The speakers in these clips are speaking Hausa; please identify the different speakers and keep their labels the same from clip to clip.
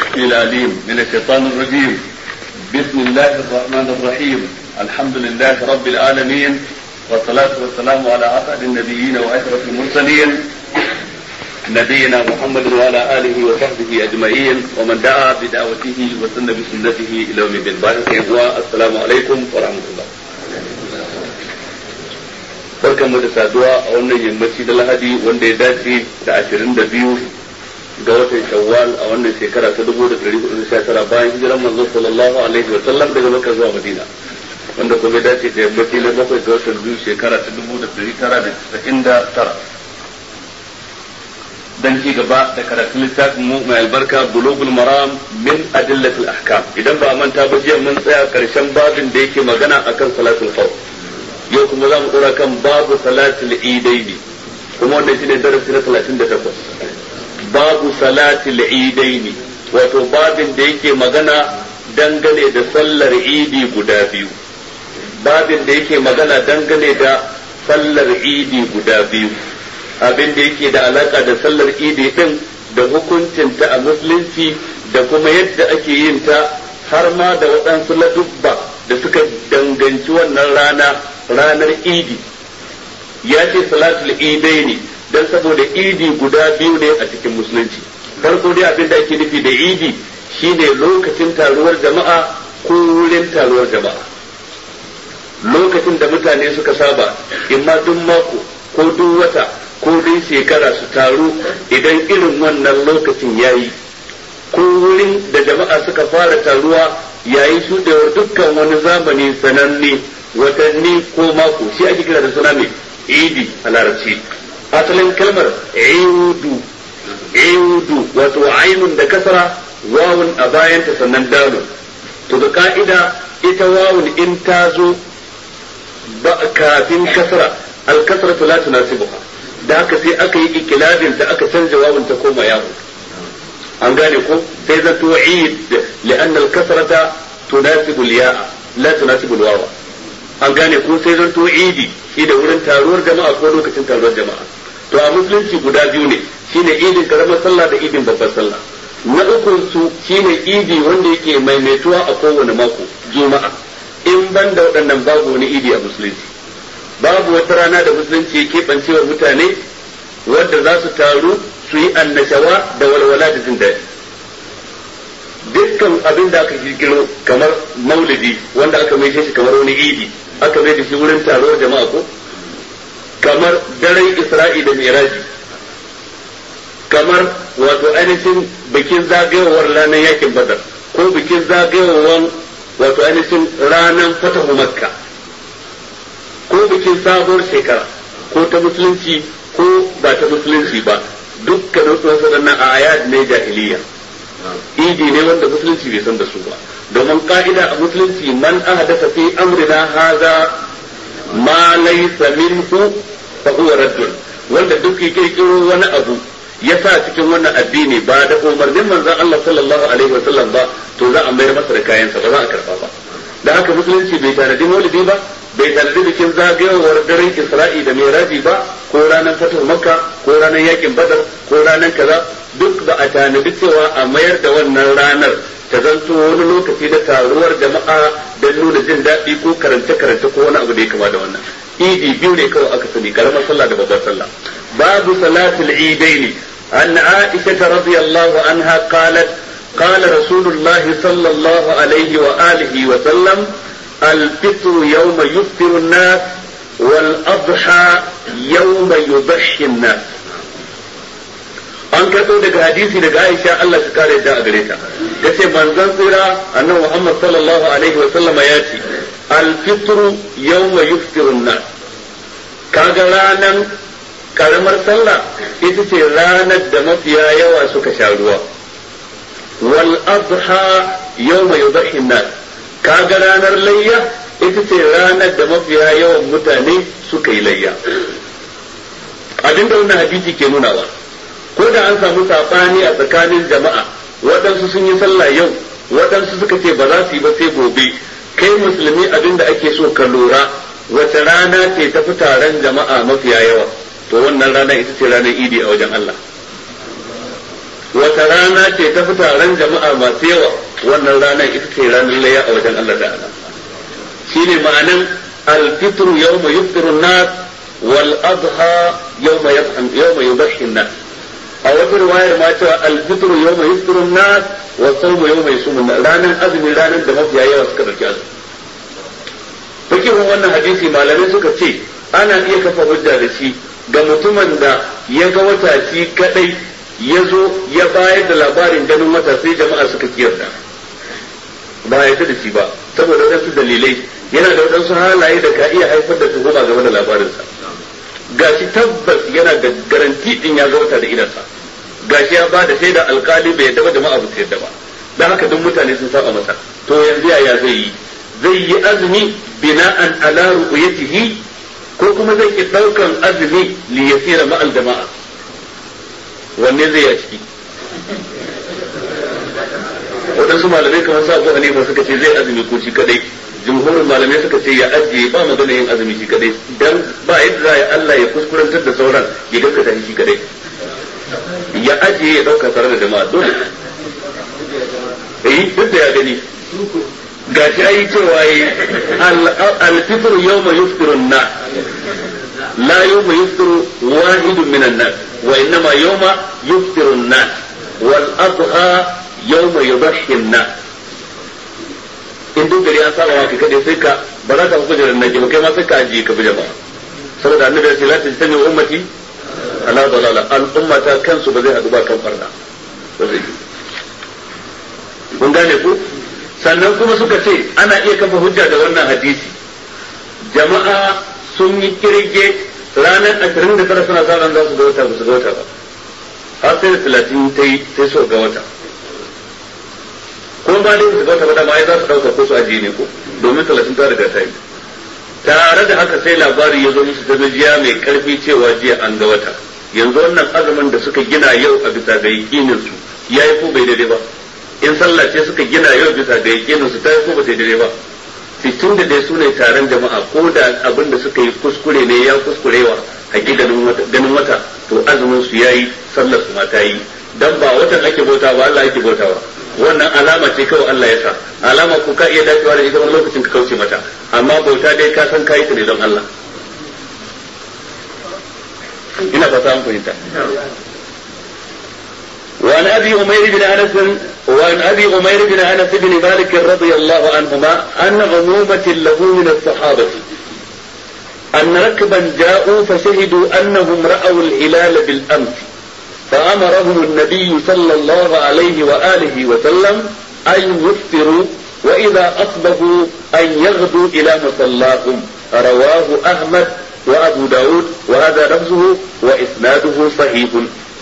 Speaker 1: العليم من الشيطان الرجيم. بسم الله الرحمن الرحيم. الحمد لله رب العالمين، والصلاة والسلام على أسعد النبيين وأشرف المرسلين نبينا محمد وعلى آله وصحبه أجمعين ومن دعا بدعوته وسن بسنته إلى يوم الدين. السلام عليكم ورحمة الله. barkanmu da saduwa a wannan yammaci da Lahadi wanda ya dace da 22 ga watan Shawwal a wannan shekara ta 1419 bayan hijiran manzo sallallahu alaihi wa sallam daga Makka zuwa Madina, wanda kuma ya dace da yammaci na 7 ga watan biyu shekara ta 1999 dan ci gaba da karatun littafin mu mai albarka Bulughul Maram min Adillatil Ahkam. Idan ba a manta ba jiya mun tsaya karshen babin da yake magana akan salatul khawf. Yau kuma za mu dora kan babu salatul idaini, kuma wannan shine darasi na 38. Babu salatul idaini, wato babin da yake magana dangane da sallar idi guda biyu. Babin da yake magana dangane da sallar idi guda biyu. Abin da yake da alaka da sallar idi din da hukuncinta a musulunci da kuma yadda ake yin ta, har ma da waɗansu ladubba da suka danganci wannan ranar idi. Ya ce salatul idaini dan saboda idi guda biyu ne a cikin musulunci. Farko dai abin da ake nufi da idi shine lokacin taruwar jama'a ko wurin taruwar jama'a, lokacin da mutane suka saba imma duk mako ko duk wata ko dai shekara su taru idan irin wannan lokacin yayi, ko wurin da jama'a suka fara taruwa yayi shuɗewar dukkan wani zamani sananne, watanni ko mako, shi ake kira da suna mai idi a larabci. Asalin kalmar iudu wato ainun da kasara, wawun a bayanta sannan dalun. To da ka'ida ita wawun in ta zo ba kafin kasara, al-kasratu la tunasibuha, da haka sai aka yi ikilabin da aka canza wawun ta koma yawo. An gane ko sai zato id li'anna al-kasrata tunasibu al-ya'a la tunasibu al-wawa. An gane ko sai zanto idi shi da wurin taruwar jama'a ko lokacin taruwar jama'a. To a musulunci guda biyu ne, shine idin karamar sallah da idin babbar sallah. Na ukun su shine idi wanda yake maimaituwa a kowane mako, juma'a. In ban da waɗannan babu wani idi a musulunci. Babu wata rana da musulunci ya keɓance wa mutane wadda za su taru su yi annashawa da walwala da jin daɗi. Dukkan abin da aka kirkiro kamar maulidi wanda aka mai shi kamar wani idi, aka mai da shi wurin taruwar jama'a ko kamar daren Isra'i da Miraji, kamar wato ainihin bikin zagayowar ranar yakin Badar ko bikin zagayowar wato ainihin ranar fatahu Makka ko bikin sabuwar shekara ko ta musulunci ko ba ta musulunci ba, dukkan wasu waɗannan ayat ne jahiliya. Idi ne wanda musulunci bai san da su ba, domin ka'ida a musulunci man ahdatha fi amrina hadha ma laysa minhu fa huwa raddun, wanda duk ya kirkiro wani abu ya sa cikin wannan addini ba da umarnin manzon Allah sallallahu alaihi wasallam ba, to za a mayar masa da kayansa, ba za a karba ba. Da haka musulunci bai tanadi maulidi ba, bai tanadi bikin zagayowar daren Isra'i da Miraji ba, ko ranar fatuwar Makka ko ranar yakin Badar ko ranar kaza, duk ba a tanadi cewa a mayar da wannan ranar ta zanto wani lokaci da taruwar jama'a don nuna jin daɗi ko karance-karance ko wani abu da ya kama da wannan. Idi biyu ne kawai aka sani, karamar sallah da babbar sallah. Babu salatul idaini. An Aisha radiyallahu anha qalat قال رسول الله صلى الله عليه وآله وسلم الفطر يوم يفطر الناس والأضحى يوم يضحي الناس. an karɓo daga hadisi daga Aisha Allah ta kare da a gare ta, yace manzon tsira annabi Muhammad sallallahu alaihi wa sallama ya ce al-fitru yawma yuftiru an-nas. Kaga ranan karamar sallah ita ce ranar da mafiya yawa suka sha ruwa, wal adha yawma yudhi an-nas. Kaga ranar layya ita ce ranar da mafiya yawan mutane suka yi layya. Abinda wannan hadisi ke nunawa, ko da an samu sabani a tsakanin jama'a, waɗansu sun yi sallah yau, waɗansu suka ce ba za su yi ba sai gobe, kai musulmi abinda ake so ka lura wace rana ce ta fi taron jama'a mafiya yawa, to wannan rana ita ce ranar idi a wajen Allah. wata rana ce ta fi taron jama'a masu yawa wannan ranar ita ce ranar layya a wajen Allah ta'ala shine ma'anan al-fitru yawma yuftiru an-nas wal adha yawma yudhhi an-nas a wata riwayar ma cewa al-fitru yawma yuftiru an-nas wa sawmu yawma yasumu ranar azumi ranar da mafiya yawa suka dauki azumi fikihun wannan hadisi malamai suka ce ana iya kafa hujja da shi ga mutumin da ya ga wata shi kadai ya zo ya bayar da labarin ganin wata sai jama'a suka kiyarda ba ya da shi ba saboda wadansu dalilai yana da wadansu halaye da ka iya haifar da tuhuma game da labarinsa gashi tabbas yana da garanti din ya ga wata da idansa gashi ya ba da shaida alkali bai yadda ba jama'a ba su yadda ba dan haka duk mutane sun saba masa to yanzu yaya zai yi azumi bina'an ala ru'yatihi ko kuma zai ki daukan azumi li yasira ma'al jama'a wanne zai yi ciki waɗansu malamai kamar sa Abu Hanifa suka ce zai azumi ko shi kadai jumhurin malamai suka ce ya ajiye ba magana yin azumi shi kadai dan ba yadda za a Allah ya kuskurantar da sauran ya gaskata shi kadai ya ajiye ya dauka tare da jama'a dole duk da ya gani gashi ayi cewa yi al-fitr yawma yuftiru an-nas la yawma yuftiru wahidun minan nas wa innama yawma yuftiru an-nas wal adha yawma yudhhi an-nas in duk gari an saba maka kade sai ka ba za ka fi kujerar nake ba kai ma sai ka ajiye ka bi jama'a saboda annabi ya ce la tajtami ummati ala dalala al-ummata kansu ba zai hadu ba kan farda ba zai kun gane ku sannan kuma suka ce ana iya kafa hujja da wannan hadisi jama'a sun yi kirge ranar 29 suna sa ran za su ga wata ba su ga wata ba har sai 30 ta yi sai su ga wata ko ba dai su ga wata ba da ma za su dauka ko su ajiye ne ko domin 30 ta riga ta yi tare da haka sai labari ya zo musu ta jiya mai karfi cewa jiya an ga wata yanzu wannan azumin da suka gina yau a bisa ga yakinin su yayi ko bai daidai ba in sallah ce suka gina yau bisa ga yakinin su ta yi ko ba ta daidai ba tun da dai su ne taron jama'a ko da abin da suka yi kuskure ne ya kuskurewa ganin wata to azumin su yayi sallar su ma ta yi dan ba watan ake bauta ba Allah ake bautawa wannan alama ce kawai Allah ya sa alama ko ka iya dacewa da ita wani lokacin ka kauce mata amma bauta dai ka san kai ta ne don Allah ina fata an fahimta وعن ابي امير بن انس بن مالك رضي الله عنهما ان عمومة له من الصحابة ان ركبا جاءوا فشهدوا انهم رأوا الهلال بالامس فامرهم النبي صلى الله عليه واله وسلم ان يفطروا واذا اصبحوا ان يغدوا الى مصلاهم رواه احمد وابو داود وهذا لفظه واسناده صحيح.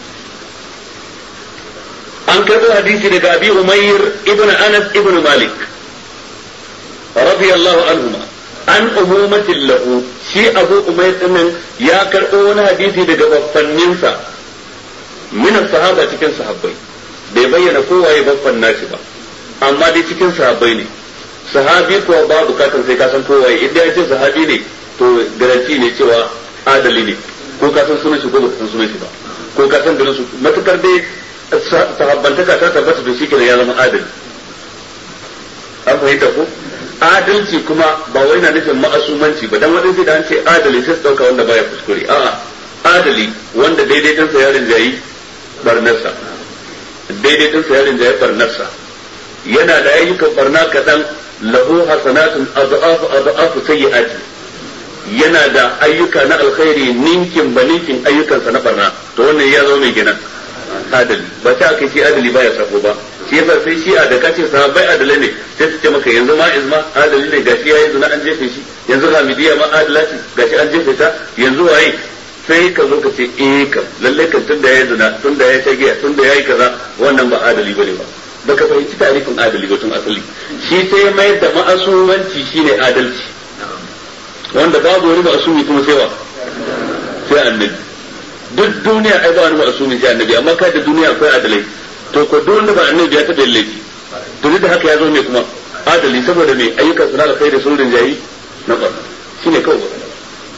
Speaker 1: an karɓo hadisi daga abi umair ibn anas ibn malik radiyallahu anhuma an umumatin lahu shi abu umair din ya karɓo wani hadisi daga baffanninsa min sahaba cikin sahabbai bai bayyana kowaye baffan nashi ba amma dai cikin sahabbai ne sahabi kuwa ba bukatar sai ka san kowaye idan ya ce sahabi ne to garanti ne cewa adali ne ko ka san sunan shi ko ba san sunan shi ba ko ka san garin su matukar dai sahabbantaka ta tabbata da shi kenan ya zama adali an fahimta ko adalci kuma ba wai na nufin ma'asumanci ba dan wadansu da an ce adali sai su dauka wanda baya kuskure a'a adali wanda daidai din sa yarin jayi barnarsa daidai din sa yarin jayi barnarsa yana da ayyukan barna kadan lahu hasanatun adhafu sayyi'ati yana da ayyuka na alkhairi ninkin ba ninkin ayyukansa na barna to wannan ya zama mai gina adali ba ta kai shi adali baya sako ba shi yasa sai shi a da kace sahabbai adalai ne sai su ce maka yanzu ma izma adali ne gashi yayi zina an jefe shi yanzu hamidiya ma adala ce gashi an jefe ta yanzu waye sai ka zo ka ce kam lalle kan tunda yayi zina tunda yayi tagiya tunda yayi kaza wannan ba adali bane ba baka fahimci tarihin adali ba tun asali shi sai mai da ma'asumanci shine adalci wanda babu wani ma'asumi kuma sai wa sai annabi duk duniya ai ba wani ma'asumi sai annabi amma kai da duniya akwai adalai to ko duk wanda ba annabi ya taɓa laifi to duk da haka ya zo ne kuma adali saboda mai ayyukan suna da kai da sunan jayi na ba shine kawai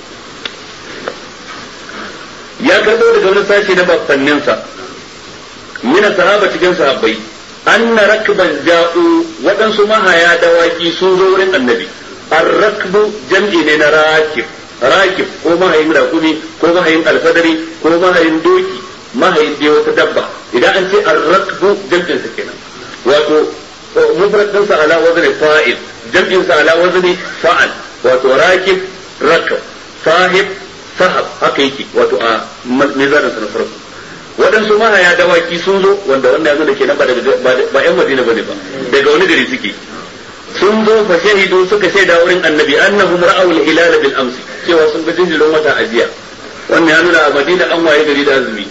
Speaker 1: ya karɓo daga wani sashi na bafanninsa min sahaba cikin sahabbai anna rakban ja'u waɗansu mahaya dawaki sun zo wurin annabi ar-rakbu jam'i ne na rakib ko mahayin rakumi ko mahayin alfadari ko mahayin doki mahayin dai wata dabba idan an ce ar-rakbu jam'in sa kenan wato mufrad din sa ala wazni fa'il jam'in sa ala wazni fa'al wato rakib rakab sahib sahab haka yake wato a mizanin sa na farko waɗansu mahaya dawaki sun zo wanda wannan yanzu da kenan ba yan Madina bane ba daga wani gari suke sun zo fa shahidu suka shaida wurin annabi annahum ra'aw al-hilal bil amsi cewa sun ga jinjirin wata ajiya wannan ya nuna a Madina an waye gari da azumi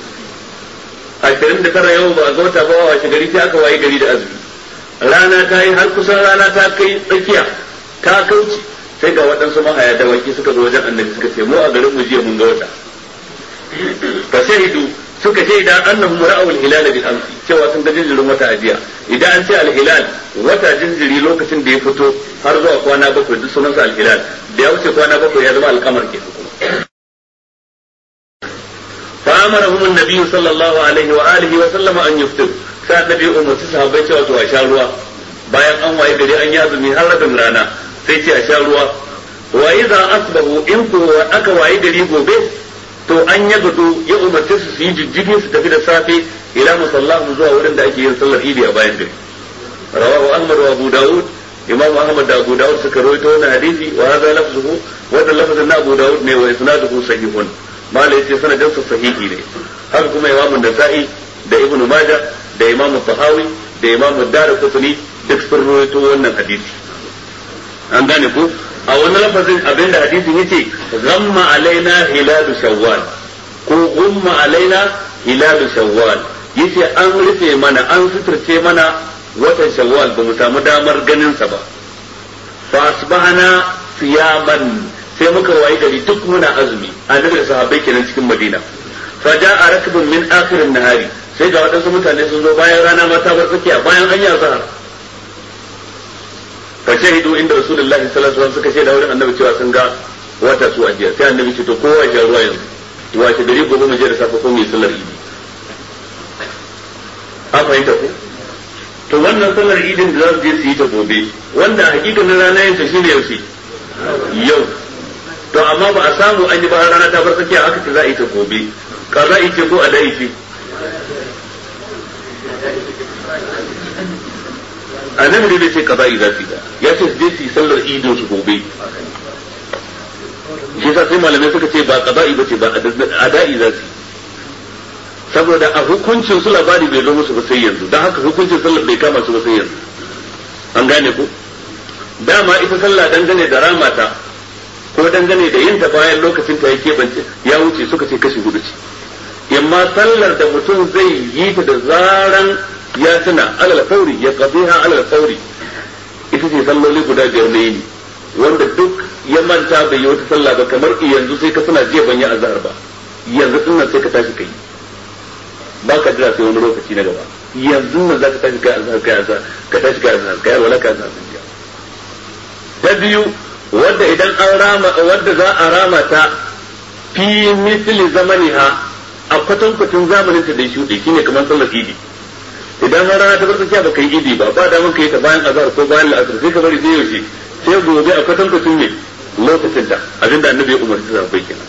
Speaker 1: 29 yau ba ga wata ba wace gari sai aka waye gari da azumi rana ta yi har kusan rana ta kai tsakiya ta kauce sai ga waɗansu mahaya dawaki suka zo wajen annabi suka ce mu a garin mu jiya mun ga wata fa shahidu suka ce idan annahum ra'aw al-hilal bil amsi cewa sun ga jinjirin wata ajiya idan an ce al-hilal wata jinjiri lokacin da ya fito har zuwa kwana 7 duk sunan sa al-hilal da ya wuce kwana 7 ya zama al-qamar ke fa amarahum an-nabi sallallahu alaihi wa alihi wa sallama an yuftir sai annabi umarci sahabbai cewa to a sha ruwa bayan an waye gari an yi azumi har rabin rana sai ce a sha ruwa wa idza asbahu in ko aka waye gari gobe to an ya gudu ya umarce su yi jijjigi su tafi da safe ila musallahu zuwa wurin da ake yin sallar idi a bayan gari rawahu ahmad wa abu daud imam ahmad da abu daud suka rawaito wannan hadisi wa hadha lafzuhu wannan lafzin na abu daud ne wa isnaduhu sahihun mala yace sanadin sa sahihi ne haka kuma imam an-nasa'i da ibnu majah da imam tahawi da imam ad-darqutni duk sun rawaito wannan hadisi an gane ko a wannan lafazin abinda hadisin yace ghamma alaina hilalu shawwal ko gumma alaina hilalu shawwal yace an rufe mana an suturce mana watan shawwal ba mu samu damar ganin sa ba fa asbahana siyaman sai muka wayi gari duk muna azumi annabi da sahabbai kenan cikin madina fa ja'a rakbun min akhir an-nahari sai ga wadansu mutane sun zo bayan rana ma ta bar tsakiya bayan an yi azhar fa shahidu inda rasulullahi sallallahu alaihi wasallam suka shaida wurin annabi cewa sun ga wata su ajiya sai annabi ce to kowa ya ruwa yanzu wace gari gobe mu je da safe ko mu yi sallar idi an fahimta ko to wannan sallar idin da za su je su yi ta gobe wanda hakikanin rana yin ta shine yaushe yau to amma ba a samu an yi ba rana ta bar tsakiya aka ce za a yi ta gobe kaza ce ko a dai ce annabi da ce kaza za su ya ce je su yi sallar idin su gobe shi sa sai malamai suka ce ba kaza ba ce ba adai za su saboda a hukuncin su labari bai zo musu ba sai yanzu don haka hukuncin sallar bai kama su ba sai yanzu an gane ku dama ita sallah dangane da ramata ko dangane da yin ta bayan lokacin ta yake bance ya wuce suka ce kashi hudu ce imma sallar da mutum zai yi ta da zaran ya tuna alal fauri ya qadiha alal fauri ita ce salloli guda biyar na yini wanda duk ya manta bai yi wata sallah ba kamar yanzu sai ka tuna jiya ban yi azhar ba yanzu din nan sai ka tashi kai ba ka jira sai wani lokaci na gaba yanzu nan zaka tashi kai azhar ka tashi kai azhar kai wala ka azhar ta biyu wanda idan an rama wanda za a rama ta fi misli zamaniha a kwatankwacin zamanin ta da ya shuɗe shine kamar sallar idi idan har rana ta bar tsakiya ba kai idi ba da mun kai ta bayan azhar ko bayan al'asr sai ka bari sai yaushe sai gobe a kwatankwacin ne lokacin da abinda annabi ya umarci sahabbai kenan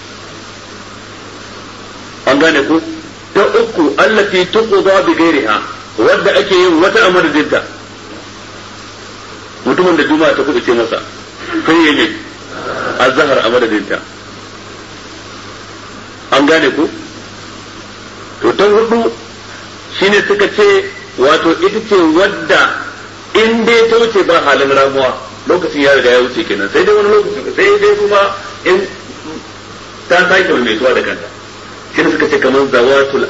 Speaker 1: an gane ku ta uku allati tuqda bi ghairiha wadda ake yin wata amadadinta mutumin da juma'a ta kudu ce masa sai yayi azhar a madadinta an gane ku to ta hudu shine suka ce wato ita ce wadda in dai ta wuce ba halin ramuwa lokacin ya riga ya wuce kenan sai dai wani lokaci sai dai kuma in ta sake mai tuwa da kanta shi suka ce kamar zawatul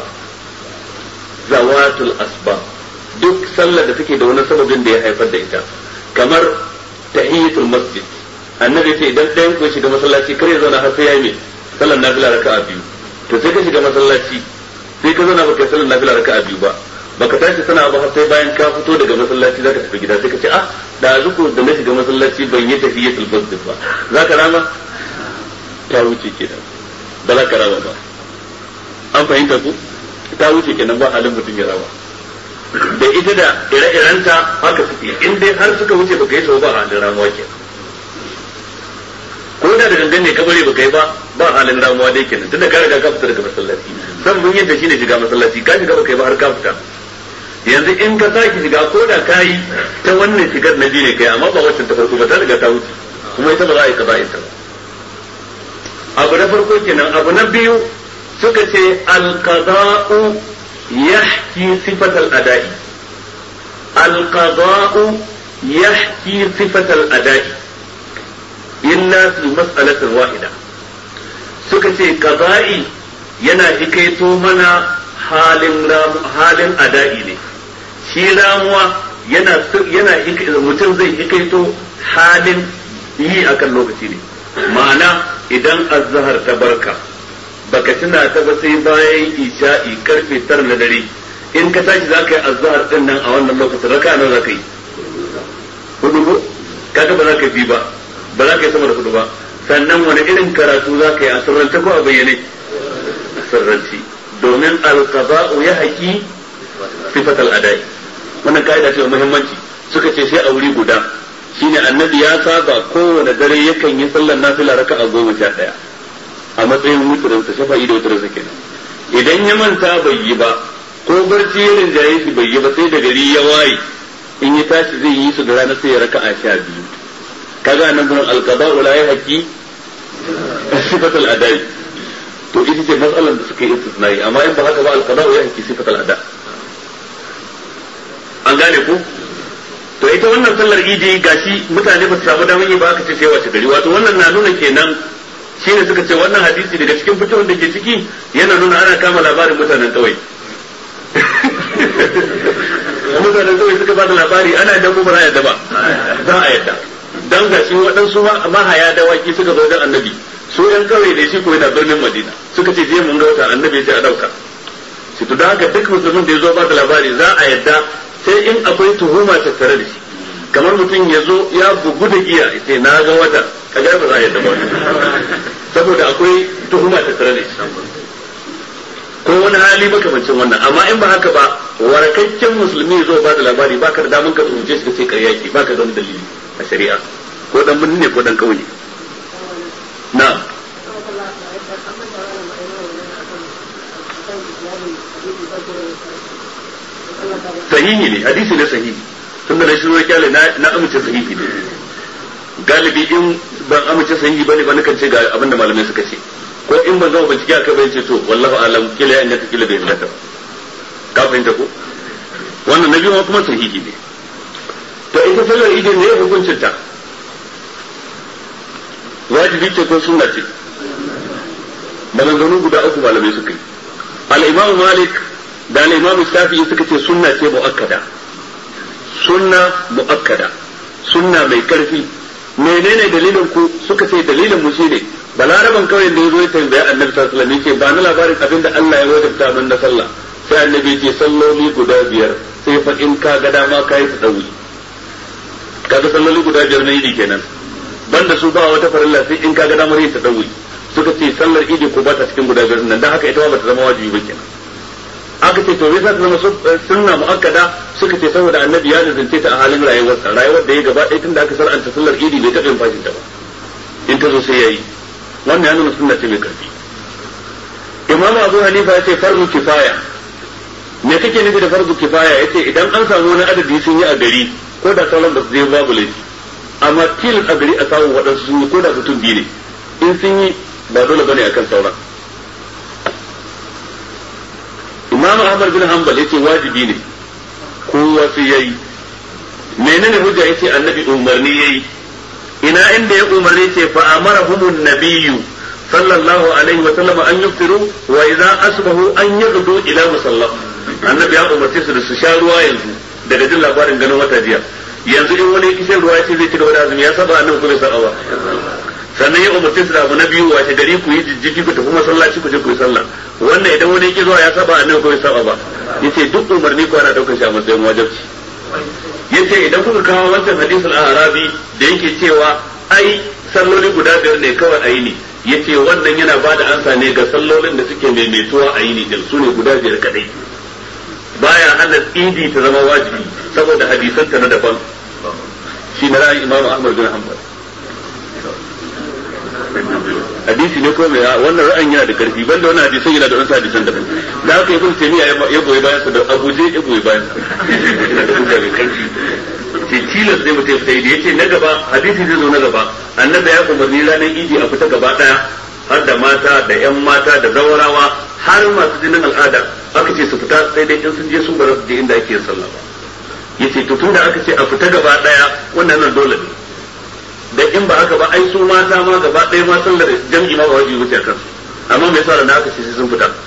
Speaker 1: asbab duk sallar da take da wani sababin da ya haifar da ita kamar tahiyatul masjid annabi ce idan ɗayan ku shiga masallaci kar ya zauna har sai ya yi sallar nafila raka'a biyu to sai ka shiga masallaci sai ka zauna baka sallar nafila raka'a biyu ba baka tashi sana ba har sai bayan ka fito daga masallaci zaka tafi gida sai ka ce da zuku da na shiga masallaci ban yi tahiyatul masjid ba zaka rama ta wuce kenan ba za ka rama ba an fahimta ku ta wuce kenan ba halin mutum ya rama da ita da ire-irenta haka suke in dai har suka wuce baka yi sau ba halin ramuwa kenan ko da gangan ne kabari baka yi ba halin ramuwa dai kenan tunda ka riga ka fita daga masallaci san mun yadda shine shiga masallaci ka shiga baka yi ba har ka fita yanzu in ka saki shiga ko da ka yi ta wannan shigar na biyu ne kai amma ba wacce ta farko ba ta riga ta wuce kuma ita ba za a yi kaza ita ba abu na farko kenan abu na biyu suka ce alqada'u yahki sifat al-ada'i alqada'u yahki sifat al-ada'i illa fi mas'alatin wahida suka ce qada'i yana hikaito mana halin ada'i ne shi ramuwa yana mutum zai hikaito halin yi akan lokaci ne ma'ana idan azhar ta barka baka tuna ta ba sai bayan isha'i karfe 9 na dare in ka tashi zaka yi azhar din nan a wannan lokacin raka'a nawa zaka yi hudu ko kaga ba zaka bi ba za ka yi sama da hudu ba sannan wani irin karatu za ka yi a sirrance ko a bayyane sirranci domin alqada'u ya haƙi sifatal adai wannan kaida ce muhimmanci suka ce sai a wuri guda shine annabi ya saba kowane dare yakan yi sallar nafila raka'a 11 a matsayin mutrin sa shafa'i da wutrin sa kenan idan ya manta bai yi ba ko barci irin jaye shi bai yi ba sai da gari ya waye in ya tashi zai yi su da rana sai ya raka'a 12 kaga nan gurin alqada'u la yahqi sifatul adai to ita ce matsalar da suka yi istisnai amma in ba haka ba alqada'u yahqi sifatul ada an gane ko to ita wannan sallar idi gashi mutane ba su samu damar yi ba aka ce sai wace gari wato wannan na nuna kenan shine suka ce wannan hadisi daga cikin fitowar da ke ciki yana nuna ana kama labarin mutanen kawai mutanen kawai suka ba da labari ana yadda ko ba za a yadda ba za a yadda dan ga shi waɗansu mahaya dawaki suka zo wajen annabi su yan kawai da shi ko yana birnin madina suka ce je mun ga wata annabi ya ce a dauka shi to da haka duk musulmin da ya zo ba da labari za a yadda sai in akwai tuhuma tattare da shi kamar mutum ya zo ya bugu da giya ya ce na ga wata kaga ba za a yadda ba saboda akwai tuhuma tattare da shi ko wani hali makamancin wannan amma in ba haka ba warakakken musulmi zo ba da labari baka da daman ka tuhunce shi kace ƙarya ki baka da wani dalili a shari'a ko dan binne ne ko dan kauye na sahihi ne hadisi ne sahihi tunda da shi ruwa kyale na amince sahihi ne galibi in ban amince sahihi bane ba nakan ce ga abinda malamai suka ce ko in ban zama bincike aka bayyana ce to wallahu alam kila ya inganta kila bai inganta ka fahimta ko wannan nabi ma kuma sahihi ne to ita sallar idin ne hukuncin ta wajibi ce ko sunna ce maganganu guda uku malamai suka yi al-imam malik da al-imam shafi'i suka ce sunna ce muakkada sunna mai karfi menene dalilin ku suka ce dalilin mu shine balaraban kawai da yazo ya tambaya annabi sallallahu alaihi wasallam yace ba ni labarin abin da Allah ya wajabta min na sallah sai annabi ce salloli guda 5 sai fa in ka ga dama kai ta dawi kaga salloli guda 5 na idi kenan banda su ba wata farilla sai in ka ga damar yin ta dawi suka ce sallar idi ko ba ta cikin guda 5 nan dan haka ita ba ta zama wajibi ba kenan aka ce to me yasa ta zama sunna muakkada suka ce saboda annabi ya nazarce ta a halin rayuwar da ya gaba ɗaya tunda aka sar'anta sallar idi bai taɓa yin fashin ta ba in ta zo sai yayi wannan ya nuna sunna ce mai karfi imam abu hanifa ya ce farzu kifaya me kake nufi da farzu kifaya yace idan an samu wani adadi sun yi a gari ko da sauran ba su je babu laifi amma tilin a gari a samu waɗansu sun yi ko da mutum biyu ne in sun yi ba dole bane akan sauran imam ahmad bin hanbal yace wajibi ne kowa sai yayi menene hujja yace annabi umarni yayi ina inda ya umarni yace fa amarahumun nabiyyu sallallahu alaihi wa sallam an yuftiru wa idza asbahu an yaghdu ila musalla annabi ya umarce su da su sha ruwa yanzu daga jin labarin ganin wata jiya yanzu in wani kishin ruwa yace zai ci gaba da azumi ya saba annabi ko bai saba ba sannan ya umarce su da abu na biyu wace gari ku yi jijjigi ku tafi masallaci ku je ku yi sallah wannan idan wani yake zuwa ya saba annabi ko bai saba ba yace duk umarni ko ana daukar shi a matsayin wajibi yace idan kuka kawo wancan hadisul arabi da yake cewa ai salloli guda 5 ne kawai ayi ne yace wannan yana ba da ansa ne ga sallolin da suke maimaituwa a yini din su ne guda 5 kadai baya hana idi ta zama wajibi saboda hadisanta na daban shi na ra'ayin Imam Ahmad bin Hanbal hadisi ne ko mai wannan ra'ayin yana da karfi banda wannan hadisan yana da wasu hadisan daban da haka Ibn Taymiyyah ya goyi bayan sa da Abu Zayd ya goyi bayan sa yana da hujja mai karfi ce tilas sai mutum sai da yace na gaba hadisi zai zo na gaba annabi ya umarni ranar idi a fita gaba daya har da mata da yan mata da zawarawa har masu jinin al'ada aka ce su fita sai dai in sun je su ba su je inda ake yin sallah ba yace to tunda aka ce a fita gaba daya wannan nan dole ne da in ba haka ba ai su mata ma gaba daya ma sallar jami'i ma ba wajibi wuce a kansu amma me yasa da aka ce sai sun fita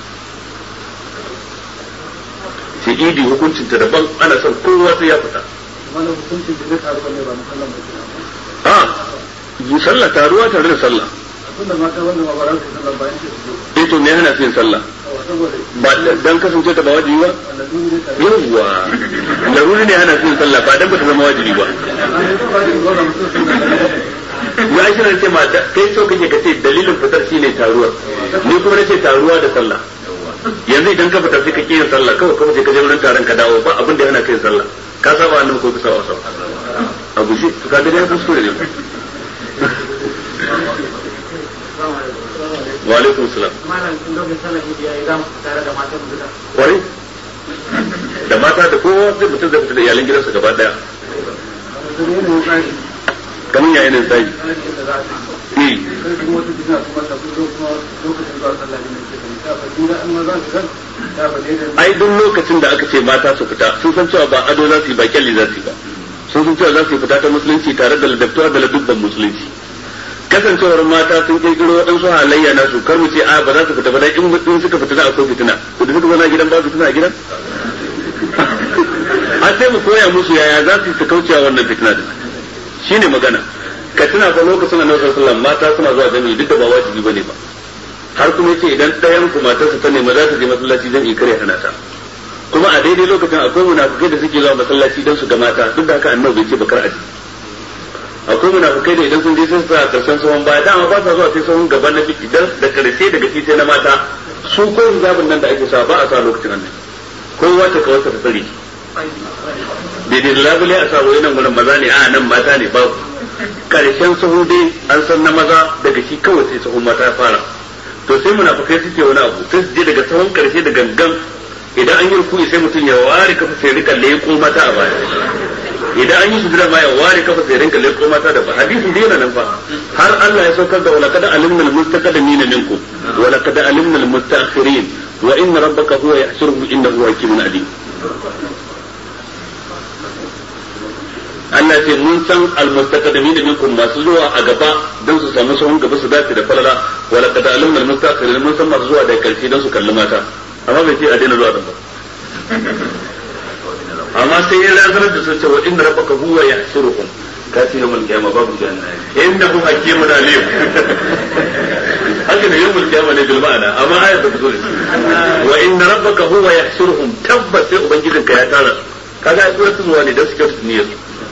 Speaker 1: sai idi hukuncin ta daban ana son kowa sai ya fita
Speaker 2: wannan hukuncin da zai taru ne ba musallan ba
Speaker 1: a sallah taruwa tare da sallah
Speaker 2: tunda mata wanda ba za su sallah bayan su
Speaker 1: to ne hana su yin sallah ba dan kasance ta ba wajibi ba yawwa laruri ne hana su yin sallah ba dan ba ta zama wajibi ba ya shi ne ce ma kai so kake kace dalilin fitar shine taruwa ni kuma nace taruwa da sallah yanzu idan ka fita sai ka yin sallah kawai kuma sai ka je wurin taron ka dawo ba abin da yana kai sallah ka saba annabi ko ka saba sa a guje to ka ga dai kuskure ne wa alaikum salam
Speaker 2: malam kun ga sallah ne ya idan tare da matan duka
Speaker 1: kwarai da mata da kowa zai mutum zai fita da iyalan gidansa gaba daya kamar yayin nan sai ai duk lokacin da aka ce mata su fita sun san cewa ba ado za su yi ba kyalli za su yi ba sun san cewa za su yi fita ta musulunci tare da ladabtuwa da ladubban musulunci kasancewar mata sun kirkiro waɗansu halayya na su kar mu ce a ba za su fita ba dan in suka fita za a akwai fitina ko da suka zo na gidan ba fitina a gidan a sai mu koya musu yaya za su kaucewa wannan fitina din shine magana ka tuna fa lokacin Annabi sallallahu alaihi wasallam mata suna zuwa jami'i duk da ba wajibi bane ba har kuma yace idan ɗayan ku matarsa ta nemi za ta je masallaci jami'i kare hana ta kuma a daidai lokacin akwai munafikai da suke zuwa masallaci don su ga mata duk da haka Annabi bai ce bakar aji akwai munafikai da idan sun je sun sa karshen sahun baya dama ba sa zuwa sai sahun gaban nabi idan da karshe daga sai na mata su ko hijabin nan da ake sa ba a sa lokacin nan kowa ta kawar ta tsare daidai labule a sa wai nan gurin maza ne a nan mata ne babu karshen sahu dai an san na maza daga shi kawai sai sahun mata ya fara to sai munafikai suke wani abu sai su je daga sahun karshe da gangan idan an yi rukuni sai mutum ya ware kafa sai rika leko mata a baya idan an yi sujada ma ya ware kafa sai rinka leko mata da ba hadisin dai yana nan fa har Allah ya saukar da wala kada alimna almustaqdimin minkum wala kada alimna almustaakhirin wa inna rabbaka huwa yahshuruhum innahu hakimun alim Allah ce mun san almustaqdimin minkum masu zuwa a gaba dan su samu sahun gaba su dace da falala wala kada alimna almustaakhirin mun san masu zuwa da karshe dan su kalli mata amma bai ce a daina zuwa dan ba amma sai ya razanar da su cewa inna rabbaka huwa yahshuruhum kafi yawmul qiyamah babu janna innahu hakimun alim haka ne yawmul qiyamah ne bil ma'ana amma ayat da zo wa inna rabbaka huwa yahshuruhum tabbas sai ubangijin ka ya tara kaga ai suratul zuwa ne da suke tuniyar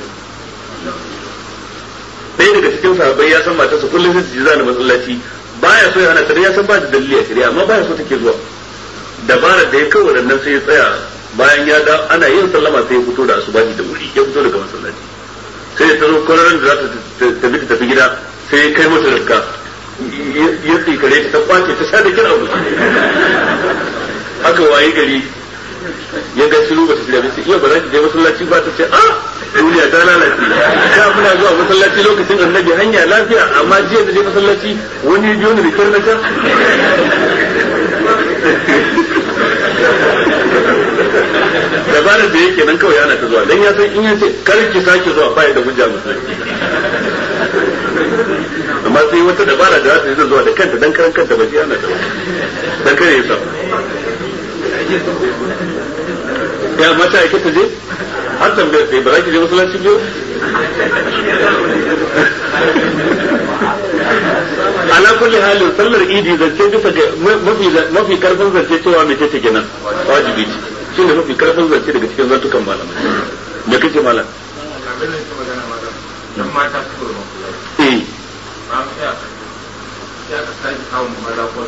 Speaker 1: sai daga cikin sahabbai ya san matarsa kullum sai ji zana masallaci baya so ya hana ta ya san ba da dalili a shari'a amma baya so take zuwa dabarar da ya kawo nan sai ya tsaya bayan ya da ana yin sallama sai ya fito da asubahi da wuri ya fito daga masallaci sai ya tsaro kwararan da za ta tafi gida sai ya kai mata rikka ya tsikare ta kwace ta sha da kira abu haka waye gari ya ga shiru ba ta shirya ba sai iya ba za ki je masallaci ba ta ce duniya ta lalace da muna zuwa masallaci lokacin annabi hanya lafiya amma jiya da je masallaci wani biyo ne da kyar na can dabarar da yake nan kawai ana ta zuwa dan ya san in yace kar ki sake zuwa fa da hujja musulunci amma sai wata dabara da za ta yi zuwa da kanta dan karan kanta ba ji ana ta dan kare ya samu ya mata yake ta je har tambayar sai ba za ki je masallaci biyo ala kulli halin sallar idi zance bisa ga mafi karfin zance cewa mai ce kenan wajibi ce shi ne mafi karfin zance daga cikin zantukan malamai me kace malam
Speaker 2: ya ka sake samun maza ko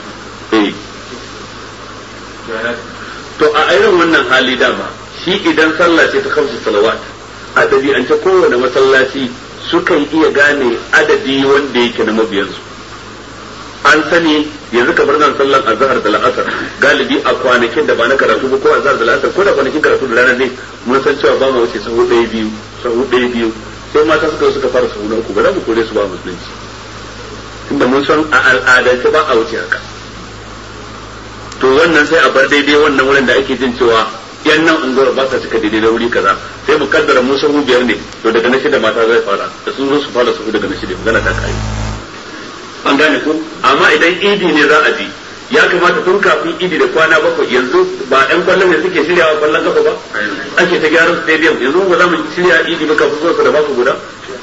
Speaker 1: to a irin wannan hali dama shi idan sallah ce ta kamsu salawat a ɗabi'ance kowane masallaci sukan iya gane adadi wanda yake na mabiyansu an sani yanzu kamar nan sallan azhar da la'asar galibi a kwanakin da ba na karatu ba ko azhar da la'asar ko da kwanakin karatu da ranar ne mun san cewa ba mu wuce sahu ɗaya biyu sai mata suka fara sahu na uku ba za mu kore su ba musulunci tunda mun san a al'adance ba a wuce haka to wannan sai a bar daidai wannan wurin da ake jin cewa yan nan unguwar ba sa cika daidai da wuri kaza sai mu kaddara mu sahu 5 ne to daga na shida mata zai fara da sun zo su fara sahu daga na shida magana ta kai an gane ko amma idan idi ne za a ji ya kamata tun kafin idi da kwana 7 yanzu ba ɗan kwallon ne suke shiryawa kwallon kafa ba ake ta gyaran stadium yanzu ba za mu shirya idi ba kafin zuwa da ba su guda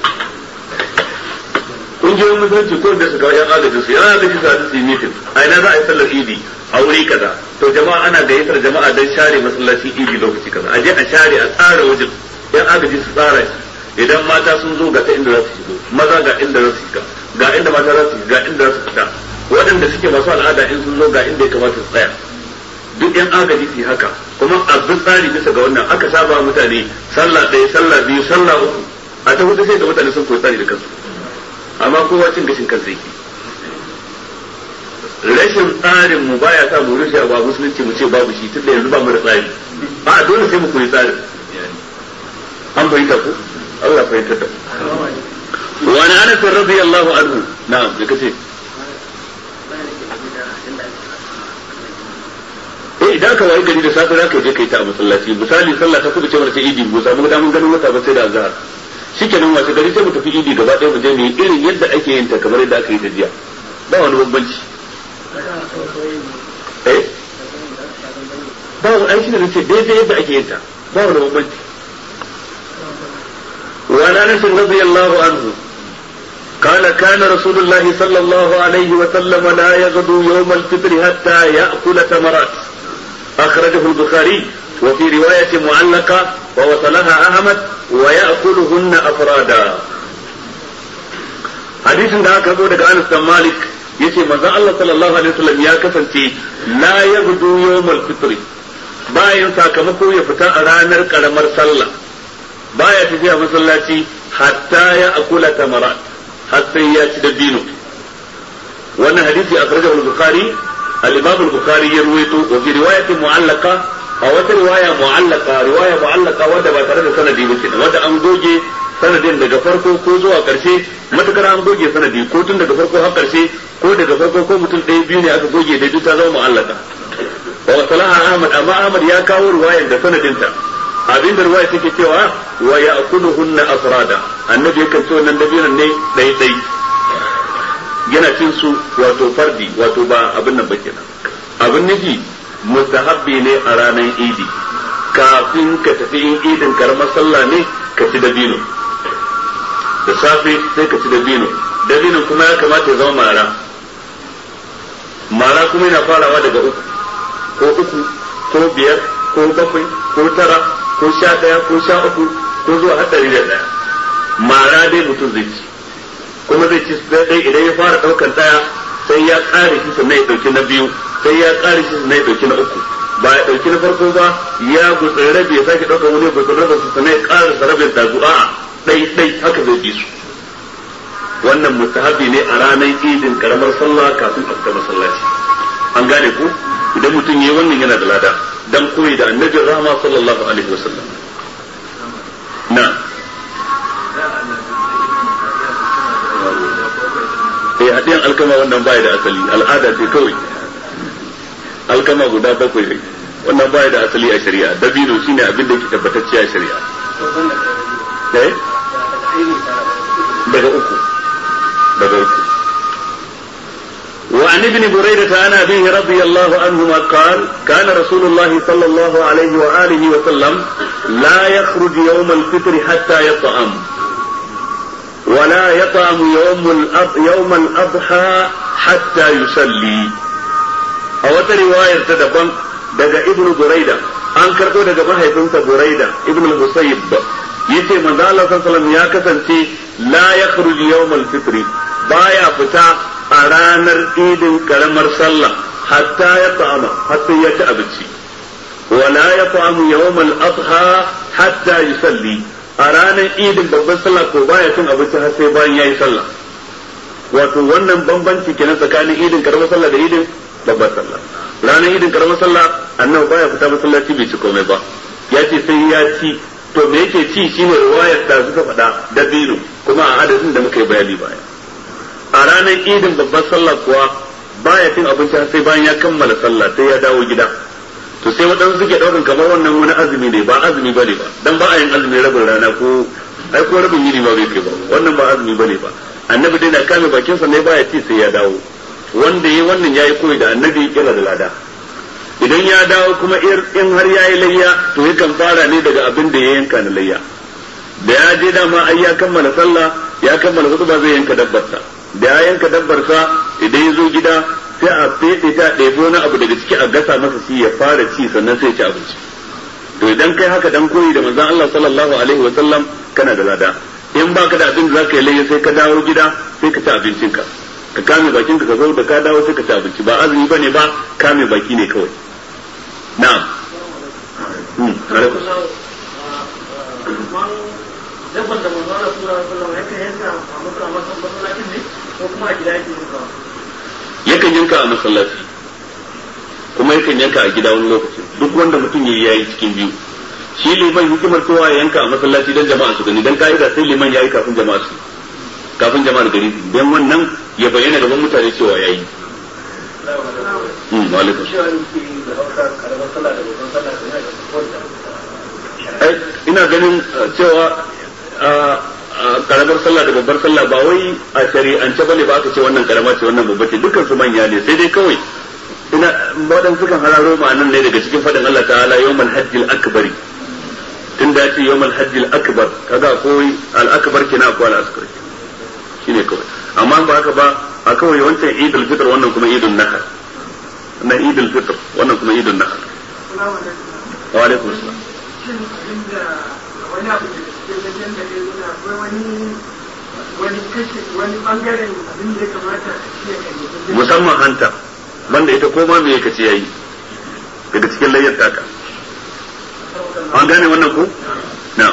Speaker 1: kungiyoyin musulunci ko da su ga yan agajin su yana agaji su yi mitin a ina za a yi sallar idi a wuri kaza to jama'a ana gayyatar jama'a don share masallaci idi lokaci kaza a je a share a tsara wajen yan agaji su tsara shi idan mata sun zo ga ta inda za su shigo maza ga inda za su shiga ga inda mata za su shiga ga inda za su fita waɗanda suke masu al'ada in sun zo ga inda ya kamata su tsaya duk yan agaji su yi haka kuma a bin tsari bisa ga wannan aka saba mutane sallah ɗaya sallah biyu sallah uku a ta hudu sai da mutane sun koyi tsari da kansu amma kowa cin gashin kansa yake rashin tsarin mu baya sa mu rushe ba musulunci mu ce babu shi tunda yanzu ba mu da tsari a dole sai mu koyi tsarin an bayyana ku Allah fahimtar da mu wa ana Anas radiyallahu anhu na'am da kace idan ka wayi gari da safe zaka je kai ta a masallaci misali sallah ta kudu ce wata idi mu samu damun ganin wata ba sai da azhar shikenan wace gari sai mu tafi idi gaba ɗaya mu je mu yi irin yadda ake yin ta kamar yadda aka yi ta jiya ba wani bambanci ba wani aiki da nace daidai yadda ake yin ta ba wani bambanci wa Anas radiyallahu anhu قال كان رسول الله صلى الله عليه وسلم لا يغدو يوم الفطر حتى يأكل تمرات أخرجه البخاري وفي رواية معلقة ووصلها أحمد ويأكلهن أفرادا حديث ده كذو ده أنس بن مالك yace manzon Allah sallallahu alaihi wasallam ya kasance la yabdu yawmal fitr bayan sakamako ya fita a ranar karamar sallah baya tafiya masallaci hatta ya akula tamarat har sai ya ci dabino wannan hadisi akhrajahu al-bukhari al-imam al-bukhari ya ruwaito wa fi riwayatin mu'allaqa a wata riwaya mu'allaqa wanda ba tare da sanadi ba kenan wanda an goge sanadin daga farko ko zuwa karshe matakar an goge sanadi ko tun daga farko har karshe ko daga farko ko mutum ɗaya biyu ne aka goge da duk ta zama mu'allaka wa salaha Ahmad amma Ahmad ya kawo riwayar da sanadinta abinda riwaya take cewa wa ya'kuluhunna afrada annabi yakan ci wannan dabinan ne dai yana cin su wato fardi wato ba abin nan ba kenan abin nufi mustahabbi ne a ranar idi kafin ka tafi in idin karamar sallah ne ka ci dabino da safe sai ka ci dabinin kuma ya kamata ya zama mara kuma yana farawa daga 3 ko 5 ko 7 ko 9 ko 11 ko 13 ko zuwa har 101 mara dai mutum zai ci kuma zai ci dai idan ya fara daukan daya sai ya kare shi sannan ya dauki na biyu sai ya kare shi sannan ya dauki na uku ba ya dauki na farko ba ya gutsa rabi ya sake daukan wani gutsa rabi sannan ya kare sarabin da du'a dai haka zai bi su wannan mustahabi ne a ranar idin karamar sallah kafin a fita masallaci an gane ku idan mutum yayi wannan yana da lada dan koyi da annabin rahama sallallahu alaihi wasallam na hadiyan alkama wannan baya da asali al'ada ce kawai alkama guda 7 ne wannan baya da asali a shari'a dabino shine abin da yake tabbatacce a shari'a daga uku وعن ابن بريدة عن أبيه رضي الله عنهما قال كان رسول الله صلى الله عليه وآله وسلم لا يخرج يوم الفطر حتى يطعم ولا يطعم يوم الأضحى حتى يصلي أو رواية تدبن دقى ابن بريدة أنكر دقى mahaifinsa بريدة ابن الحصيب yace manzo Allah sallallahu alaihi wasallam ya kasance la yakhruju yawm al-fitr baya fita a a ranar idin karamar sallah hatta ya ta'ama hatta ya ci abinci wala ya ta'amu yawmal adha hatta yusalli a ranar idin babban sallah ko baya cin abinci har sai bayan yayi sallah wato wannan bambanci kenan tsakanin idin karamar sallah da idin babban sallah ranar idin karamar sallah annabi baya fita masallaci bai ci komai ba ya ce sai ya ci to me yake ci shine riwayar da suka faɗa dabino kuma a adadin da muka yi bayani baya a ranar idin babban sallah kuwa baya cin abinci har sai bayan ya kammala sallah sai ya dawo gida to sai waɗansu suke ɗaukan kamar wannan wani azumi ne ba azumi bane ba dan ba a yin azumi rabin rana ko ai ko rabin yini ba bai kai ba wannan ba azumi bane ba annabi dai na kame bakin sa ne baya ci sai ya dawo wanda yayi wannan yayi koyi da annabi yana da lada idan ya dawo kuma in har yayi layya to yakan fara ne daga abin da ya yanka na layya da ya je dama ai ya kammala sallah ya kammala hutuba zai yanka dabbarsa da ya yanka dabbarsa idan ya zo gida sai a fete ta ɗebo na abu daga ciki a gasa masa shi ya fara ci sannan sai ya ci abinci to idan kai haka dan koyi da manzon Allah sallallahu alaihi wa sallam kana da lada in baka da abin da zaka yi layya sai ka dawo gida sai ka ci abincinka ka kame bakinka ka zo da ka dawo sai ka ci abinci ba azumi bane ba kame baki ne kawai na'am
Speaker 2: dabban da manzo Allah sallallahu alaihi wasallam yake yanka a masallacin ne ko kuma a gida yake yanka
Speaker 1: yakan yanka a masallaci kuma yakan yanka a gida wani lokacin duk wanda mutum yayi cikin biyu shi liman hikimar cewa ya yanka a masallaci dan jama'a su gani dan ka'ida sai liman yayi kafin jama'ar gari dan wannan ya bayyana gaban mutane cewa yayi alaikum ina ganin cewa karamar sallah da babbar sallah ba wai a shari'ance bane ba aka ce wannan karama ce wannan babba ce dukkan su manya ne sai dai kawai ina wadan sukan hararo ma'anan ne daga cikin fadin Allah ta'ala yawmal hajjil akbar tun da ce yawmal hajjil akbar kaga akwai al akbar kina ko al asghar shine kawai amma ba haka ba a kawai wancan idul fitr wannan kuma idul nahr na idul fitr wannan kuma idul nahr wa alaikum assalam
Speaker 2: wani abu da ke gajen da ya nuna akwai wani bangaren abin da ya kamata ya kai
Speaker 1: musamman hanta banda ita koma me yake ce yayi daga cikin layyar taka an gane wannan ko na'am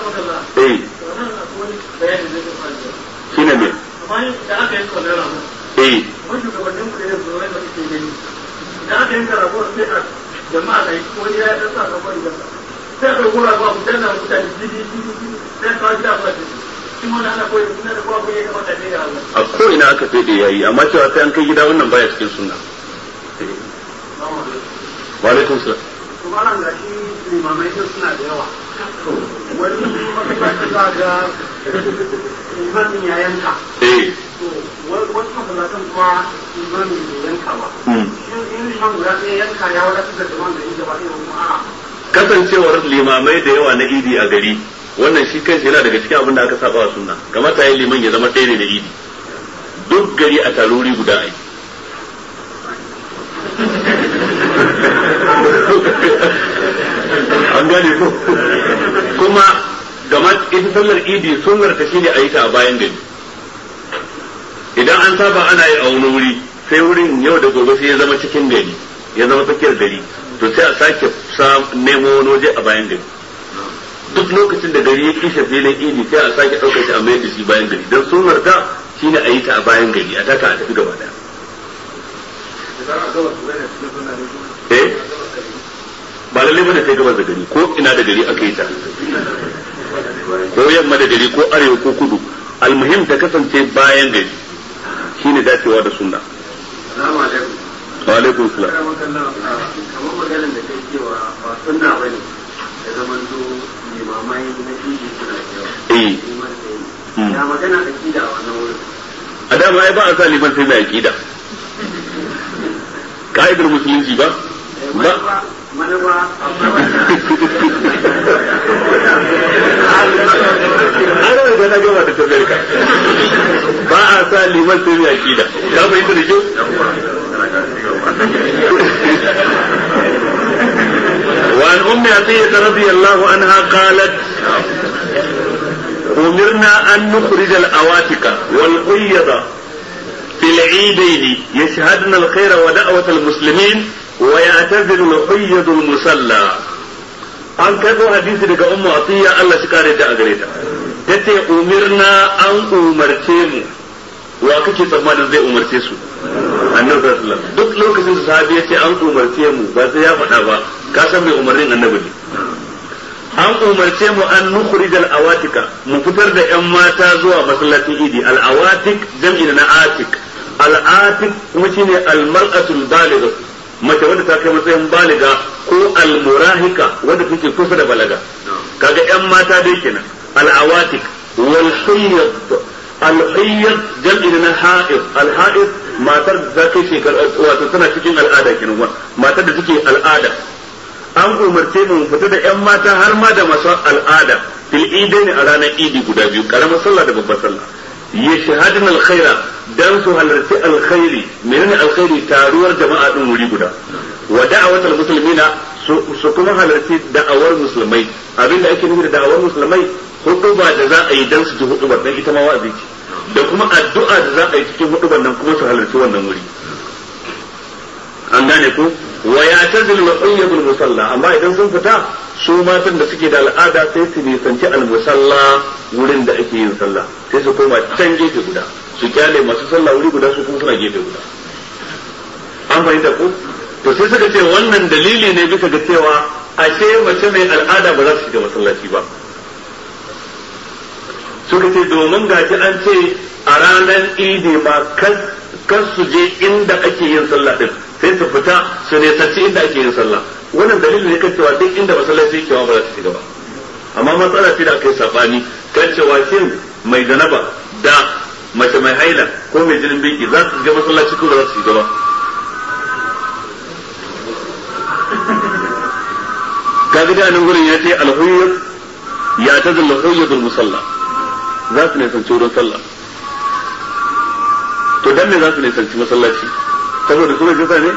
Speaker 1: shine me
Speaker 2: da aka yi kwanar ramu wani shugabannin ku da zuwa da suke gani da aka yi rabuwar sai a jama'a da yi wani ya ɗan sa kamar da sai a ɗauko rabuwa ku danna mutane jiji sai kawai gida ba da shi wani ana koyi da suna da kowa ya kamata ne da Allah
Speaker 1: a ko ina aka fede yayi amma cewa sai an kai gida wannan baya cikin sunna wa alaikum salam
Speaker 2: to malam ga shi limamai suna da yawa wani makamantar za ga imamin ya yanka wasu masallatan kuma imamin ya yanka ba in liman guda ɗaya yanka ya wadatar da jama'a da yin gaba ɗaya kuma a
Speaker 1: kasancewar limamai da yawa na idi a gari wannan shi kanshi yana daga cikin abin da aka saba wa sunna kamata yayin liman ya zama ɗaya ne da idi duk gari a taruri guda ai an gane ko kuma gama ita sallar idi sunnar ta shine a yi ta a bayan gari idan an saba ana yi a wani wuri sai wurin yau da gobe sai ya zama cikin gari ya zama tsakiyar gari to sai a sake nemo wani waje a bayan gari duk lokacin da gari ya kishe filin idi sai a sake ɗaukar shi a mai da shi bayan gari don sunnar ta shine a yi ta a bayan gari a taka a tafi gaba daya ba lalle bane sai gabas da gari ko ina da gari aka yi ta ko yamma da gari ko arewa ko kudu almuhim ta kasance bayan gari shine dacewa da sunna
Speaker 2: assalamu alaikum
Speaker 1: wa alaikum salam
Speaker 2: kamar maganar da kai cewa ba sunna bane da zaman to limamai na fiji suna cewa ya magana akida a wannan wurin
Speaker 1: a dama ai ba a sa liman sai mai akida ka'idar musulunci ba ba
Speaker 2: manuwa
Speaker 1: ana da na gaba da tafiyar ka ba a sa liman sai mai akida ka fahimta da kyau وعن أم عطية رضي الله عنها قالت أمرنا أن نخرج الأواتك والقيض fil eidaini yashhadna al-khayra wa da'wat al-muslimin wa ya'tazilu al-hayyad al-musalla. an karbo hadisi daga ummu atiya Allah shi kare ta a gare ta tace umirna an umarce mu wa kake tsammanin zai umarce su annabi sallallahu alaihi wasallam duk lokacin da sahabi yace an umarce mu ba sai ya faɗa ba ka san mai umarnin annabi ne an umarce mu an nukhrij al-awatika mu fitar da yan mata zuwa masallacin idi al-awatik jam'i na atik al-atik kuma shine al-mar'atul baligha mace wadda ta kai matsayin baliga ko al-murahika wadda take kusa da balaga kaga yan mata dai kenan al-awatik wal hayyad al-hayyad jam'i na ha'id al-ha'id matar da take shekara wato tana cikin al'ada kenan matar da take al'ada an umarce mu fita da yan mata har ma da masu al'ada fil idaini a ranar idi guda biyu karamar sallah da babbar sallah yashhadun alkhaira dan su halarci alkhairi menene alkhairi taruwar jama'a din wuri guda wa da'awatul muslimina su kuma halarci da'awar musulmai abinda ake nufi da da'awar musulmai hutuba da za a yi dan su ji hutubar dan ita ma wa'azi ce da kuma addu'a da za a yi cikin hutubar nan kuma su halarci wannan wuri an gane ko wa ya'tazilu al-hayyadul musalla amma idan sun fita su matan da suke da al'ada sai su nisanci al-musalla wurin da ake yin sallah sai su koma can gefe guda su kyale masu sallah wuri guda su kuma suna gefe guda an fahimta ko to sai suka ce wannan dalili ne bisa ga cewa ashe mace mai al'ada ba za su shiga masallaci ba suka ce domin gashi an ce a ranar idi ma kan su je inda ake yin sallah din sai su fita su nisanci inda ake yin sallah wannan dalilin ne kan cewa duk inda masallaci yake ba za su shiga ba amma matsala ce da aka yi sabani kan cewa shin mai janaba da mace mai haila ko mai jinin biki za su shiga masallaci ko ba za su shiga ba kaga da nan gurin ya ce alhuyyat ya tazal alhuyyatul musalla za su nisanci wurin sallah to dan me za su nisanci masallaci saboda su jisa ne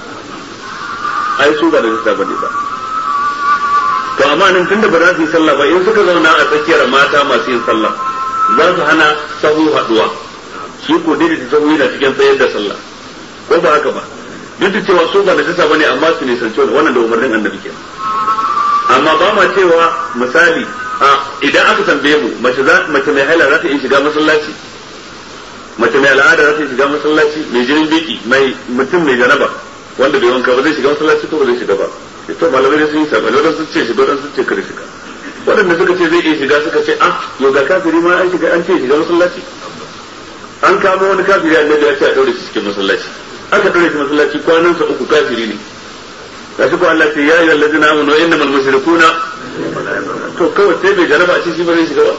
Speaker 1: ai su ba da jisa bane ba to amma nan tunda ba za su yi sallah ba in suka zauna a tsakiyar mata masu yin sallah za su hana sahu haduwa shi ko dai da sahu yana cikin tsayar da sallah ko ba haka ba duk da cewa su ba da jisa bane amma su nisanci wannan da umarnin annabi kenan amma ba ma cewa misali idan aka tambaye mu mace mai haila za ta iya shiga masallaci mace mai al'ada za ta shiga masallaci mai jinin biki mai mutum mai janaba wanda bai wanka ba zai shiga masallaci ko ba zai shiga ba to malamai ne sun yi sabani wadanda sun ce shiga wadanda sun ce kare shiga wadanda suka ce zai iya shiga suka ce yau ga kafiri ma an shiga an ce shiga masallaci an kama wani kafiri annabi ya ce a daure shi cikin masallaci aka daure shi masallaci kwanan sa uku kafiri ne gashi ko Allah ce ya ayyuhal ladina amanu innamal mushrikuna to kawai sai bai janaba a ce shi ba zai shiga ba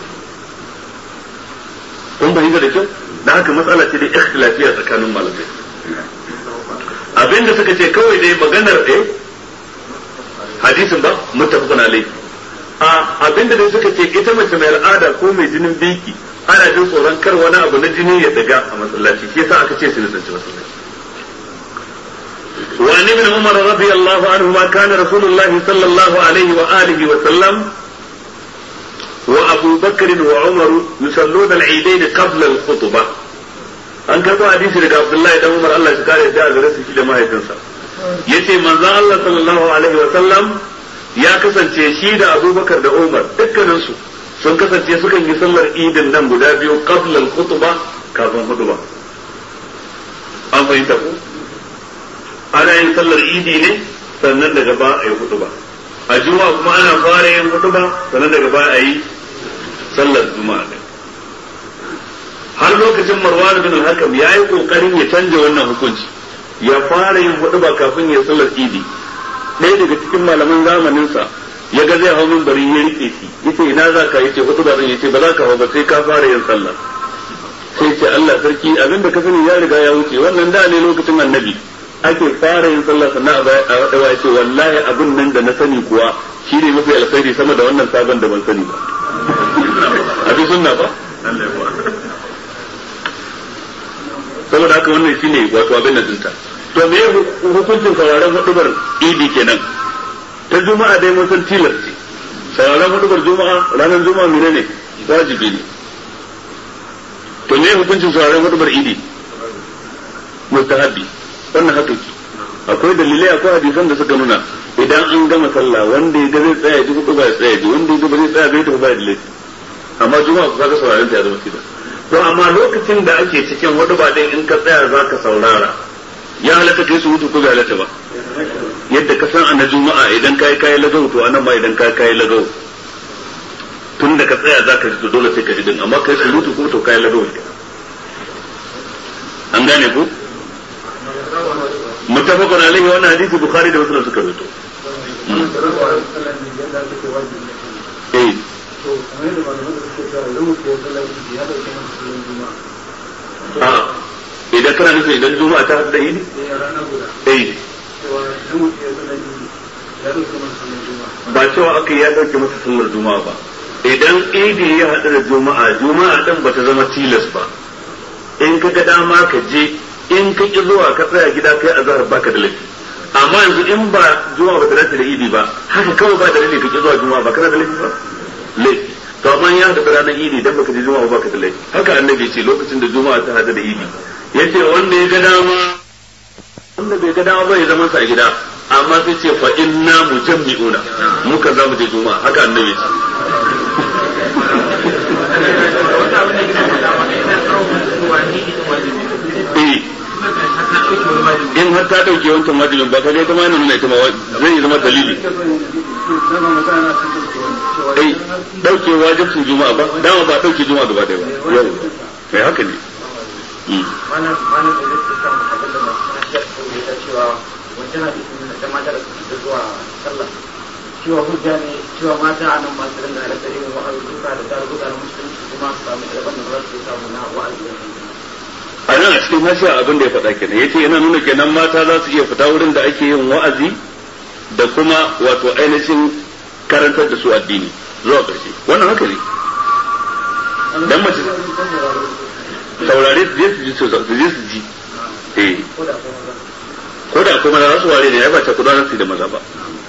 Speaker 1: kun bayyana da kyau da haka matsala ce da ikhtilafiya tsakanin malamai abinda suka ce kawai dai maganar hadisin ba muttafaqun alayhi abinda dai suka ce ita mace mai al'ada ko mai jinin biki ana jin tsoron kar wani abu na jini ya daga a masallaci shi yasa aka ce su nisanci masallaci وعن ابن عمر رضي الله عنهما كان رسول الله صلى الله عليه وآله وسلم وأبو بكر وعمر يصلون العيدين قبل الخطبة an karɓo hadisi daga Abdullahi dan Umar Allah ya kare da gare shi da mahaifinsa yace manzo Allah sallallahu alaihi wa sallam ya kasance shi da Abubakar da Umar dukkanin su sun kasance sukan yi sallar idin nan guda biyu qabla al-khutbah kafin khutba an fahimta ko ana yin sallar idi ne sannan daga ba a yi khutba a juma'a kuma ana fara yin khutba sannan daga ba a yi sallar juma'a har lokacin Marwan bin al-Hakam ya yi kokarin ya canja wannan hukunci ya fara yin huduba kafin ya sallar idi ɗaya daga cikin malaman zamanin sa ya ga zai hau minbari ya rike shi yace ina za ka yace huduba din yace ba za ka hau ba sai ka fara yin sallah sai ce Allah sarki abinda ka sani ya riga ya wuce wannan da ne lokacin annabi ake fara yin sallah sannan a wadawa yace wallahi abin nan da na sani kuwa shine mafi alkhairi sama da wannan sabon da ban sani ba abin sunna ba saboda haka wannan shine wato abin nan dinta to me hukuncin sauraron hudubar idi kenan ta juma'a dai mun san tilas ce sauraron hudubar juma'a ranar juma'a menene wajibi ne to me hukuncin sauraron hudubar idi mustahabi wannan haka ki akwai dalilai akwai hadisan da suka nuna idan an gama sallah wanda ya ga zai tsaya ji hudu ba ya tsaya ji wanda ya ga ba zai tsaya bai tafi ba da laifi amma juma'a ku kaga sauraron ta ya zama kida to amma lokacin da ake cikin hudu ba dai in ka tsaya zaka saurara ya halatta kai su hutu ko bai halatta ba yadda ka san annabi juma'a idan kai lagau to anan ma idan kai lagau tun da ka tsaya zaka ji to dole sai ka ji din amma kai su hutu ko to kai lagau an gane ku muttafaqun alaihi wa hadisi bukhari da muslim suka rubuto idan kana nufin idan juma'a ta hadda idi ba cewa aka ya dauke masa sallar juma'a ba idan idi ya hadu da juma'a din bata zama tilas ba in ka ga dama ka je in ka ki zuwa ka tsaya gida kai azhar baka da laifi amma yanzu in ba juma'a ba ta dace da idi ba haka kawai ba dalili ka ki zuwa juma'a ba kana da laifi ba laifi to amma ya hada ranar idi dan baka je juma'a ba ka da laifi haka annabi ce lokacin da juma'a ta hada da idi yace wanda ya ga dama wanda bai ga dama ba ya zama sa a gida amma sai ce fa inna mujammi'una muka za mu je juma'a haka annabi in har ta dauke wancan wajibin ba kaga ita ma yana nuna ita ma zai zama dalili dauke wajibin juma'a ba dama ba dauke juma'a gaba ɗaya ba yau sai haka ne
Speaker 2: cewa hujja ne cewa mata a nan masu rinda halatta yin wa'azi duka da taruka na musulunci kuma su samu ɗarɓar da za su samu na wa'azi
Speaker 1: a nan a cikin hashiya abin da ya faɗa kenan yace yana nuna kenan mata za su iya fita wurin da ake yin wa'azi da kuma wato ainihin karantar da su addini zuwa ƙarshe wannan haka ne dan mace saurare su je su ji ko da kuma za su ware ne ya ba ta kudanar su da maza ba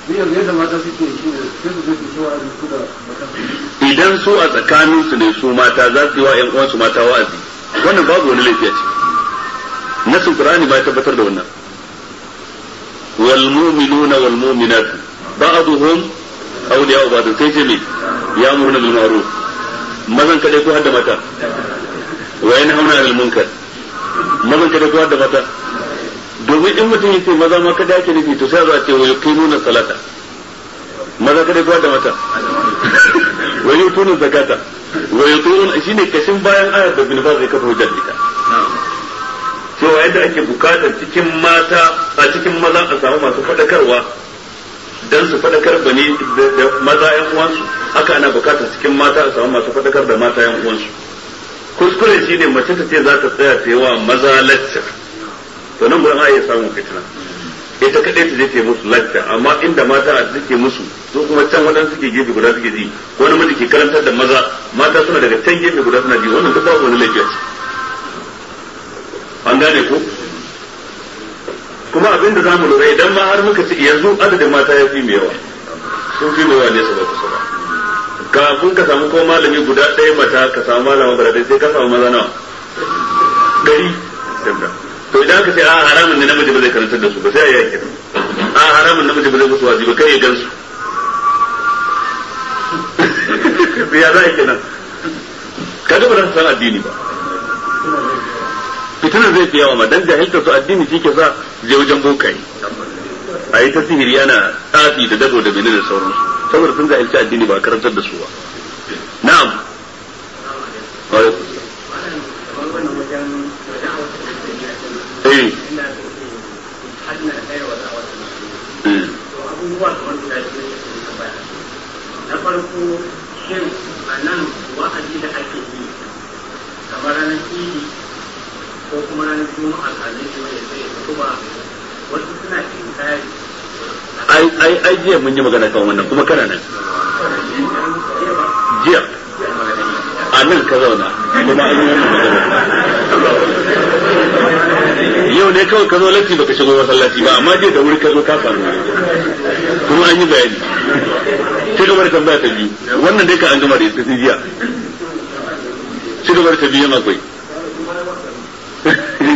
Speaker 1: idan su a tsakanin su ne su mata za su yi wa ƴan uwansu mata wa'azi wannan babu wani laifi a ciki nasin qur'ani ba ya tabbatar da wannan wal mu'minuna wal mu'minat ba'duhum awliya'u ba'd sai ce me ya'muruna bil ma'ruf mazan kadai ko hadda mata wa yanhauna 'anil munkar mazan kadai ko hadda mata domin in mutum yace maza ma kada yake nufi to sai za a ce wa yuqimuna salata maza kadai ko hadda mata wa yutuna zakata wa yutuna shine kashin bayan ayar da bin baz zai kafa hujjar ita cewa yadda ake bukatar cikin mata a cikin maza a samu masu fadakarwa dan su fadakar bane da maza yan uwansu haka ana bukatar cikin mata a samu masu fadakar da mata yan uwansu kuskure shine mace ta ce za ta tsaya ta yi wa maza lacca to nan gurin ai samu fitina ita kadai ta je ta yi musu lacca amma inda mata a suke musu su kuma can wadan suke gefe guda suke ji ko namiji ke karantar da maza mata suna daga can gefe guda suna ji wannan duk babu wani laifi ce an gane ko kuma abin da zamu lura idan ma har muka ci yanzu adadin mata ya fi mai yawa sun fi mai yawa ne saboda kusa ba kafin ka samu ko malami guda ɗaya mata ka samu malama guda ɗaya sai ka samu maza nawa gari to idan ka ce a haramun ne namiji ba zai karantar da su ba sai a yaki a haramun namiji ba zai musu wajibi kai ya gansu ya za a yi kenan kaga ba za su san addini ba fitinar zai fi yawa ma dan jahilta su addini shi ke sa je wajen bokai a yi ta sihiri ana tsafi da dado da menene da sauransu saboda sun jahilci addini ba karantar da su ba na'am
Speaker 2: na farko shin a nan wa'azi da ake yi kamar ranar idi ko kuma ranar juma'a alhamis wanda sai kuma wasu suna cikin tsari
Speaker 1: ai jiya mun yi magana kan wannan kuma kana nan jiya a nan ka zauna kuma an yi wannan magana yau ne kawai ka zo latti baka shigo masallaci ba amma jiya da wuri ka zo ka faru kuma an yi bayani sai gaba da tambaya ta biyu wannan dai ka an gama da ita jiya sai gaba da ta biyu akwai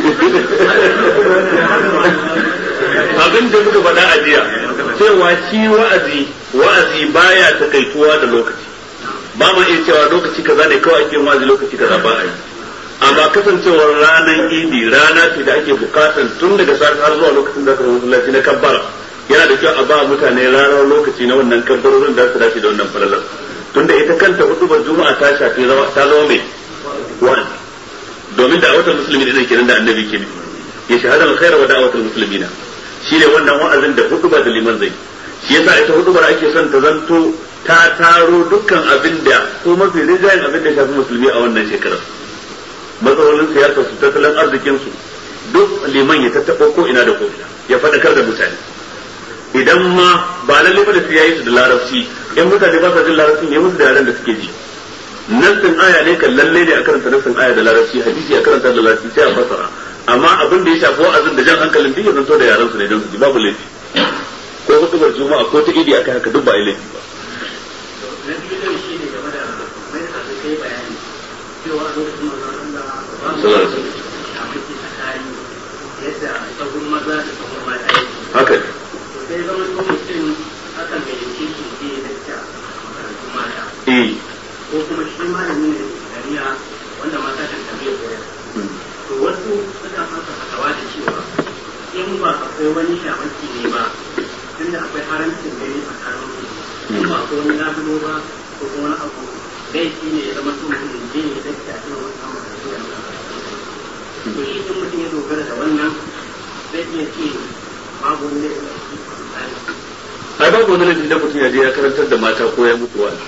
Speaker 1: abin da muka faɗa a jiya cewa shi wa'azi baya takaituwa da lokaci, ba ma iya cewa lokaci kaza ne kawai ake wa'azi, lokaci kaza ba a yi. Amma kasancewar ranar idi rana ce da ake bukatan tun daga safe har zuwa lokacin da aka zama masallaci na kabbara, yana da kyau a ba mutane ranar lokaci na wannan kabbarorin da su dace da wannan falalar. Tunda ita kanta hudubar juma'a ta shafi ta zama mai wa'azi, domin da'awatul musulmi ne kenan da annabi ke nufi, ya shahada alkhaira wa da'awatul muslimina, shi ne wannan wa'azin da huduba da liman zai. Shi yasa ita hudubar ake son ta zanto ta taro dukkan abin da ko mafi rijayen abin da shafi musulmi a wannan shekarar, matsalolin siyasar su, tattalin arzikin su, duk liman ya tattaɓa ko ina da ko ina ya faɗakar da mutane. Idan ma ba lalle ba da su yayi su da larabci, in mutane ba sa jin larabci ne musu da yaran da suke ji. Nassin aya ne kan lalle ne a karanta nassin aya da larabci, hadisi a karanta da larabci sai a fasara. Amma abin da ya shafi wa'azin da jan hankalin duk ya zanto da yaran su ne don su ji, babu laifi. Ko hutubar juma'a ko ta idi aka haka duk ba a laifi ba.
Speaker 2: Na biyu shi ne game da mai da kai bayani cewa a lokacin manzon Allah a muke tsakani yadda sahun maza da sahun mata yake.
Speaker 1: Haka ne.
Speaker 2: Sai zama ko mutum akan gayyace shi ke da ta makarantun mata. Ko kuma shi malami ne dariya wanda mata kan tafiya koyar. To wasu suka fasa fatawa da cewa in ba akwai wani shamaki ne ba, tunda akwai haramcin gani tsakanin su, in ba akwai wani labulo ba ko kuma wani abu laifi ne ya zama sun mutum je ne da ta cikin wasu makarantu da makarantu. To shi in mutum ya dogara da wannan zai iya ce babu wani laifi.
Speaker 1: Ai babu wani laifi da mutum ya je ya karantar da mata ko ya mutu wani.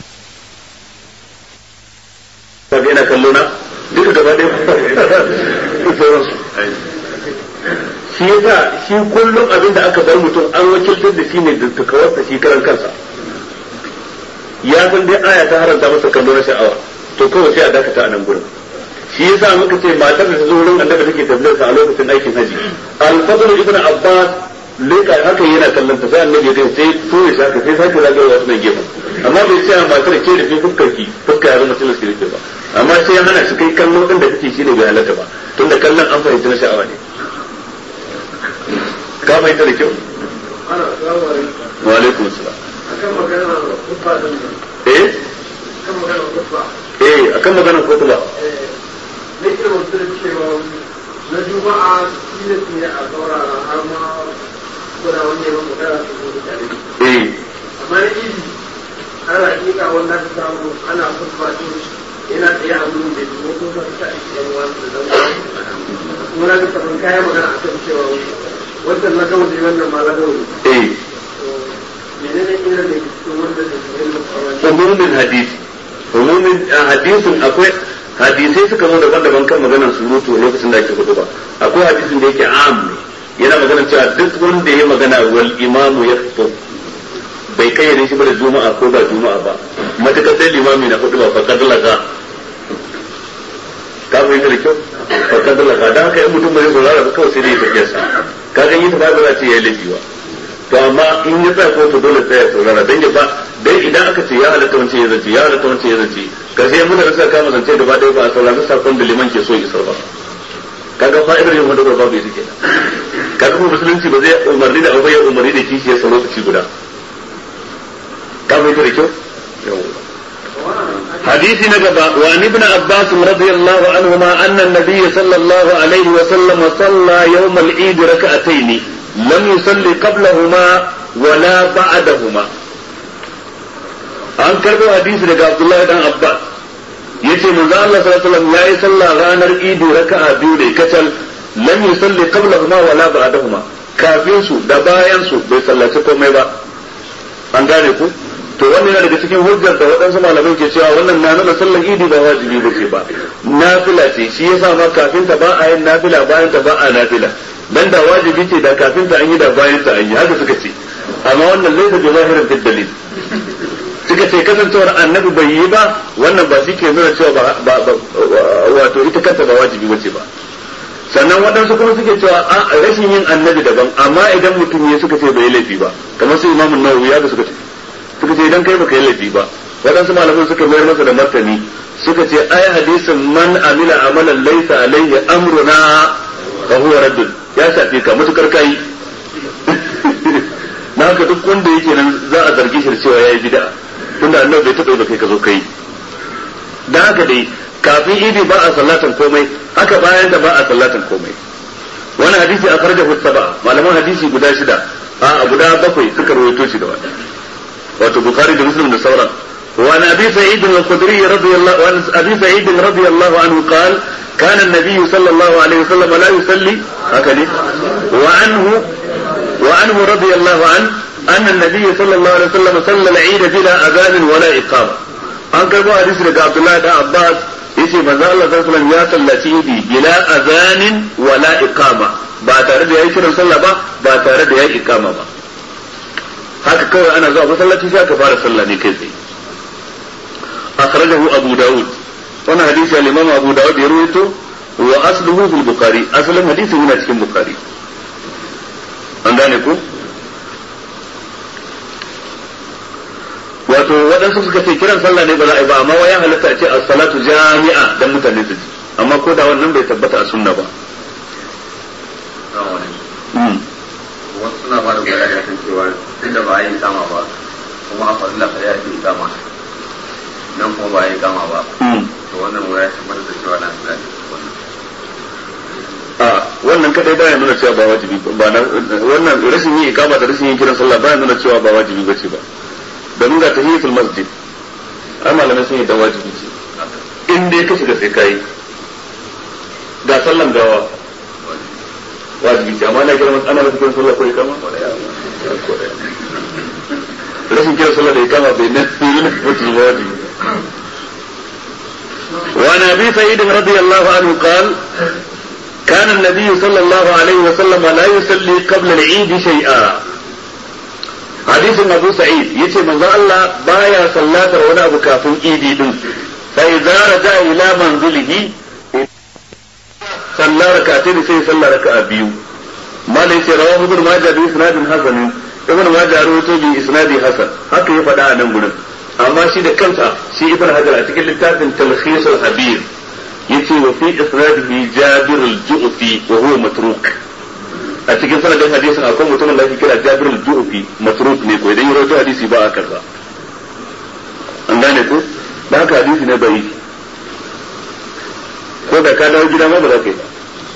Speaker 1: Kaga yana kallo na duka gaba ɗaya shi yasa shi kullum abin da aka bar mutum an wakiltar da shi ne da tukawarsa shi karan kansa. Ya san dai aya ta haranta masa kallo na sha'awa, to kawai sai a dakata a nan gurin. Shi yasa muka ce matar da ta zo wurin annabi take tafiyarsa a lokacin aikin haji, al-Fadl ibn Abbas leka haka yana kallon ta, sai annabi ya ce sai to ya saka sai sake zagawa wasu nan gefen, amma bai ce matar ke da fuskar fuska ya zama tilas ke ba, amma sai ya hana shi kai kallo din da kake shi ne bai halatta ba, tunda kallon an fahimci na sha'awa ne. Ka fahimta da kyau? Wa alaikum salam.
Speaker 2: Akan maganar khutba din nan. Akan maganar khutba.
Speaker 1: Akan maganar khutba.
Speaker 2: Ne ke mutum cewa na juma'a tilas ne a saurara har ma kuna wani yawan magana su zo da tare. Amma na idi ana hakika wanda ta samu ana khutba din yana tsaye a wurin da kuma ko ta ta yan wasu da dan kuma na ga ban kaya magana akan cewa wannan na gawo ne wannan ma na gawo ne. Menene irin da cikin wanda da ke
Speaker 1: umumin hadisi, umumin hadisin akwai hadisai suka zo daban-daban kan maganar surutu lokacin da ake hudu ba. Akwai hadisin da yake am ne, yana magana cewa duk wanda ya magana wal imamu ya fito bai kayyade shi ba da juma'a ko ba juma'a ba, matakar sai limami na hudu ba fakar laga. Ka fahimta da kyau? Fakar laga, don haka in mutum bai saurara ba kawai sai dai ya tafiya sa. Ka ga yin ta ba za ce ya yi laifi ba. To amma in ya tsaya ko to dole sai ya saurara dan ya ba dai idan aka ce ya halatta wance ya zance ya halatta wance ya zance karshe mun da kama zance gaba ɗaya ba a saurara sakon da liman ke so ya isar ba. Kaga fa'idar yin wanda ba bai take kaga kuma musulunci ba zai umarni da abu ya umarni da kishiyar sa lokaci guda. Ka bai da kyau? حديث نجبة وعن ابن عباس رضي الله عنهما أن النبي صلى الله عليه وسلم صلى يوم العيد ركعتين لم يصلي قبلهما ولا بعدهما. an karbo hadisi daga Abdullahi dan Abbas yace manzo Allah sallallahu alaihi wasallam yayi sallah ranar Idi raka'a biyu ne kacal, lam yusalli qablahuma wala ba'dahuma, kafin su da bayan su bai sallaci komai ba. An gane ku? To wannan yana daga cikin hujjar da waɗansu malaman ke cewa wannan na nuna sallar Idi ba wajibi bace ba, nafila ce, shi yasa ma kafin ta ba a yin nafila, bayan ta ba a nafila. Dan da wajibi ce da kafin ta an yi da bayan ta an yi, haka suka ce. Amma wannan laisa bi zahirin fid dalil. Suka ce kasancewar annabi bai yi ba, wannan ba shi ke nuna cewa ba wato ita kanta ba wajibi bace ba. Sannan waɗansu kuma suke cewa a rashin yin annabi daban, amma idan mutum ya suka ce bai laifi ba, kamar su Imam Nawawi ya suka ce idan kai baka yi laifi ba. Waɗansu malaman suka mayar masa da martani suka ce ai hadisin man amila amalan laysa alaihi amruna fa huwa raddun ya shafe ka mutukar kai na haka duk wanda yake nan za a zargi shi da cewa yayi bid'a tunda annabi bai taɓa ba kai ka zo kai dan haka dai kafin idi ba a sallatan komai haka bayan da ba a sallatan komai wani hadisi a farjahu saba malaman hadisi guda shida a guda bakwai suka rawaito shi gaba wato bukhari da muslim da sauran wa nabi sa'id al-khudri radiyallahu anhu abi sa'id radiyallahu anhu qala kana an-nabiy sallallahu alaihi wasallam la yusalli hakani wa anhu radiyallahu anhu anna an-nabiy sallallahu alaihi wasallam salla al-eid bila adhan wala iqama an karbo hadisi daga abdullahi da abbas yace manzo Allah sallallahu alaihi wasallam ya sallaci idi bila adhan wala iqama ba tare da yayi kiran sallah ba tare da yayi iqama ba haka kawai ana zuwa masallaci sai aka fara sallah ne kai tsaye akhrajahu abu daud wannan hadisi al-imam abu daud ya rawaito wa asluhu fil bukhari asalin hadisi yana cikin bukhari an gane ko wato waɗansu suka ce kiran sallah ne ba za a yi ba amma ya halatta a ce as-salatu jami'a dan mutane su ji amma ko da wannan bai tabbata a sunna ba
Speaker 3: wasu suna ba da bayani akan cewa inda ba a yi kama ba kuma a faɗi lafiya ya ce kama nan kuma ba a yi kama ba to wannan waya shi mara da cewa na suna
Speaker 1: wannan kadai baya nuna cewa ba wajibi ba wannan rashin yin ikama da rashin yin kiran sallah baya nuna cewa ba wajibi bace ba domin ga tahiyatul masjid ai malamai sun yi da wajibi ce in dai ka shiga sai kai ga sallan gawa wajibi ce amma na kira ana da kiran sallah ko ikama rashin kiran sallah da ikama bai nan mutu wajibi وعن ابي سعيد رضي الله عنه قال كان النبي صلى الله عليه وسلم لا يصلي قبل العيد شيئا حديث ابو سعيد يتي من الله بايا صلاة ولا ابو كافن ايدي دين فاذا رجع الى منزله صلى ركعتين سي صلى ركعه بيو ما ليس رواه ابن ماجه باسناد حسن ابن ماجه رواه باسناد حسن haka ya faɗa a nan gurin amma shi da kansa shi ibn hajar a cikin littafin talkhis al-habir yace wa fi isnadihi jabir al-ju'fi wa huwa matruk a cikin sanadin hadisin akwai mutumin da ake kira jabir al-ju'fi matruk ne ko idan ya rawaito hadisi ba a karba an gane ko da haka hadisi ne bai ko da ka dawo gida ma ba za ka yi ba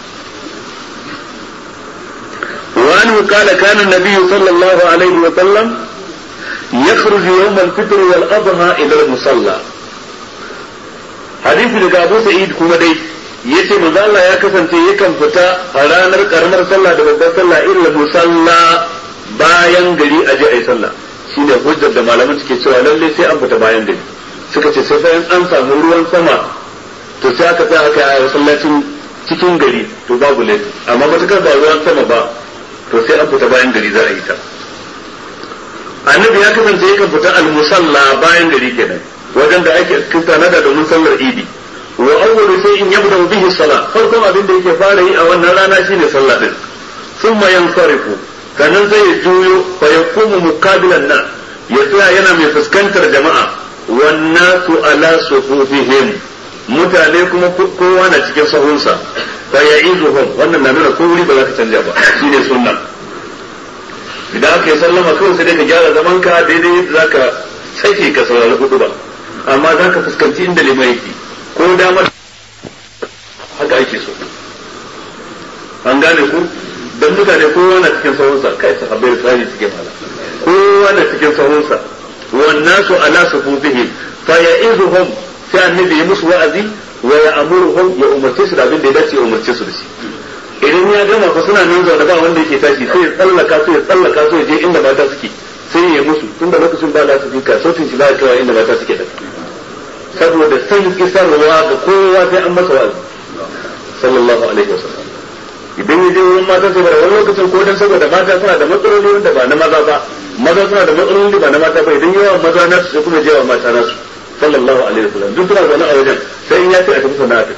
Speaker 1: وعنه قال كان النبي صلى الله عليه وسلم يخرج يوم الفطر والأضحى إلى المصلى hadisi daga Abu Sa'id kuma dai yace manzo Allah ya kasance yakan fita a ranar karamar sallah da babbar sallah illa musalla bayan gari a je ayi sallah shine hujjar da malaman suke cewa lalle sai an fita bayan gari suka ce sai an samu ruwan sama to sai aka tsaya aka yi masallacin cikin gari to babu laifi amma matakar ba ruwan sama ba to sai an fita bayan gari za a yi ta annabi ya kasance yakan fita al-musalla bayan gari kenan wajen da ake tanada domin sallar idi wa awwalu shay'in yabda bihi salat farkon abin da yake fara yi a wannan rana shine sallah din thumma yansarifu sannan sai ya juyo fa yaqumu muqabilan nas ya tsaya yana mai fuskantar jama'a wan nasu ala sufufihim mutane kuma kowa na cikin sahunsa fa ya'izuhum wannan na nuna ko wuri ba za ka canja ba shine sunna idan aka yi sallama kawai sai dai ka gyara zaman ka daidai zaka sake ka saurari hudu ba amma za ka fuskanci inda limai yake ko damar haka ake so an gane ku don mutane kowa na cikin sahunsa kai sahabbai da tsari cikin hala kowa na cikin sahunsa wannan su ala sufufihim fa ya'izuhum sai annabi ya musu wa'azi wa ya'muruhum ya umarce su da abin da ya dace ya umarce su da shi idan ya gama fa suna nan zaune ba wanda yake tashi sai ya tsallaka so ya je inda mata suke sai ya musu tunda lokacin ba la su fika sautin shi ba ya kaiwa inda mata suke da saboda san isarwa ga kowa sai an masa wa'azi sallallahu alaihi wasallam idan ya je wurin mata sai bara wani lokacin ko dan saboda mata suna da matsaloli wanda ba na maza ba maza suna da matsaloli ba na mata ba idan yawa maza na su kuma je wa mata na su sallallahu alaihi wasallam duk suna zaune a wajen sai in ya ce a tafi sana'a ta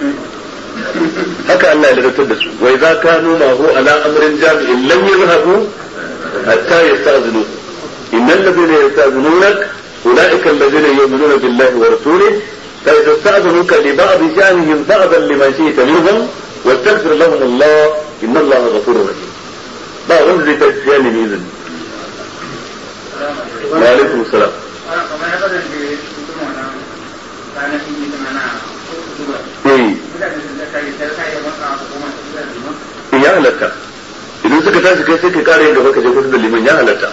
Speaker 1: haka Allah ya ladatar da su wa idza kanu ma hu ala amrin jami'in lam yadhhabu hatta yasta'zinu innal ladhina yasta'zinunak ulaika alladhina yu'minuna billahi wa rasulihi fa idza sta'zanuka li ba'd shanihim ba'dan liman shi'ta minhum wastaghfir lahum Allah inna Allah ghafurur rahim ba wanda zai tafi ya nemi izini wa alaikum salam ya halatta idan suka tashi kai sai ka kare yin gaba ka je kusa da liman ya halatta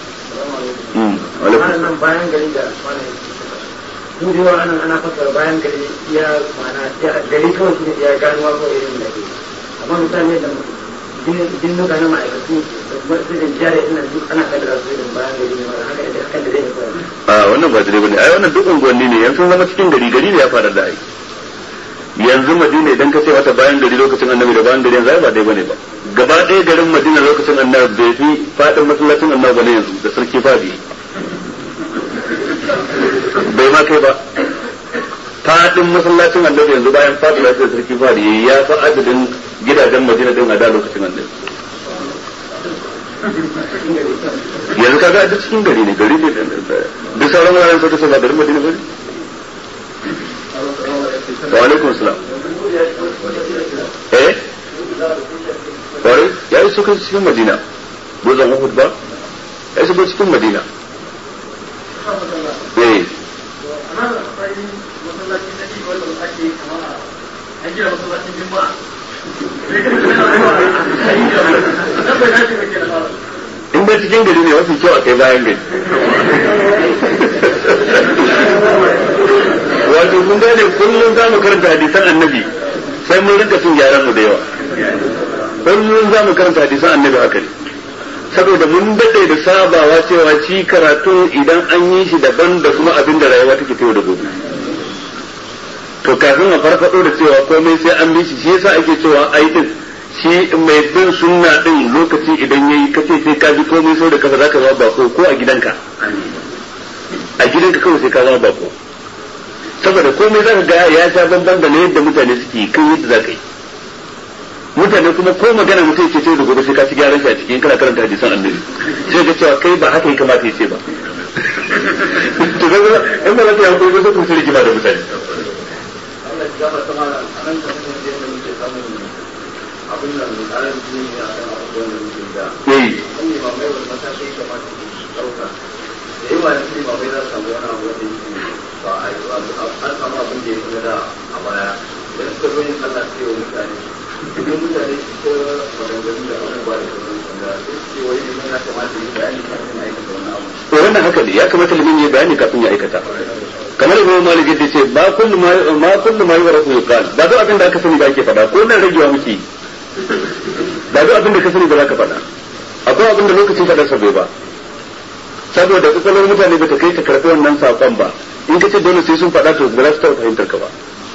Speaker 2: wannan bayan gari da dudewa anan ana fasara bayan gari ya mana gari kawai shi ya ganuwa ko irin da ke amma mutane da dinnuka na ma'aikatu da kuma irin jari ina duk ana kadara su irin bayan gari ne haka da hakan da zai koya
Speaker 1: a wannan ba dare bane ai wannan duk unguwanni ne yanzu zama cikin gari ne ya fara da ai yanzu Madina idan ka ce mata bayan gari lokacin Annabi da bayan gari yanzu ba dai bane ba gaba ɗaya garin Madina lokacin Annabi bai fi fadin masallacin Annabi bane yanzu da sarki fadi bai ma kai ba fadin masallacin Annabi yanzu bayan fadin da sarki fadi ya fa adadin gidajen Madina din a da lokacin Annabi yanzu kaga a cikin gari ne duk sauran wuraren sai ka ba garin Madina bane wa alaikum salam kwarai ya yi suka cikin Madina gozan Uhud ba ya yi suka cikin Madina in dai cikin gari ne mafi kyau a kai bayan gari wato kun gane kullum za mu karanta hadisan annabi sai mun rinka cin gyaran mu da yawa kullum za mu karanta hadisan annabi haka ne saboda mun dade da sabawa cewa ci karatu idan an yi shi daban da kuma abin da rayuwa take tayo da gobe to kafin a farfado da cewa komai sai an bi shi yasa ake cewa ai din shi mai bin sunna din lokaci idan yayi kace sai ka ji komai sau da kafa zaka zama bako ko a gidanka kawai sai ka zama bako saboda komai zaka ga ya sha bamban da yadda mutane suke kan yadda zaka yi mutane kuma ko magana mutum ce sai da gobe sai ka ci gyaran shi a cikin kana karanta hadisan annabi sai ga cewa kai ba haka ya kamata ya ce ba to ga in ba za ka yi hakuri sai ku sai rigima da mutane
Speaker 2: Allah ya gafarta mana anan kan da muke samu abin nan da aran jini a kan abubuwan da muke da ne ba mai wani matakai kamata su dauka da yawa ne ba mai za su samu wani abu da yake ba an samu abin da ya fi da a baya da suka zo yin Allah sai wa mutane idan mutane su ta maganganu da abubuwa da sauran da su ce wani liman ya kamata yi bayani kafin aikata wani abu
Speaker 1: to wannan haka ne ya kamata liman ya bayani kafin ya aikata kamar Imam Malik yace ce ba kullu ma yurafu yuqal ba duk abin da aka sani da ake faɗa ko nan ragewa muke ba duk abin da ka sani da zaka faɗa akwai abin da lokacin faɗar sa bai ba saboda kokolon mutane ba ta kai ta karɓi wannan sakon ba in ka ce dole sai sun faɗa to ba za su taɓa fahimtar ka ba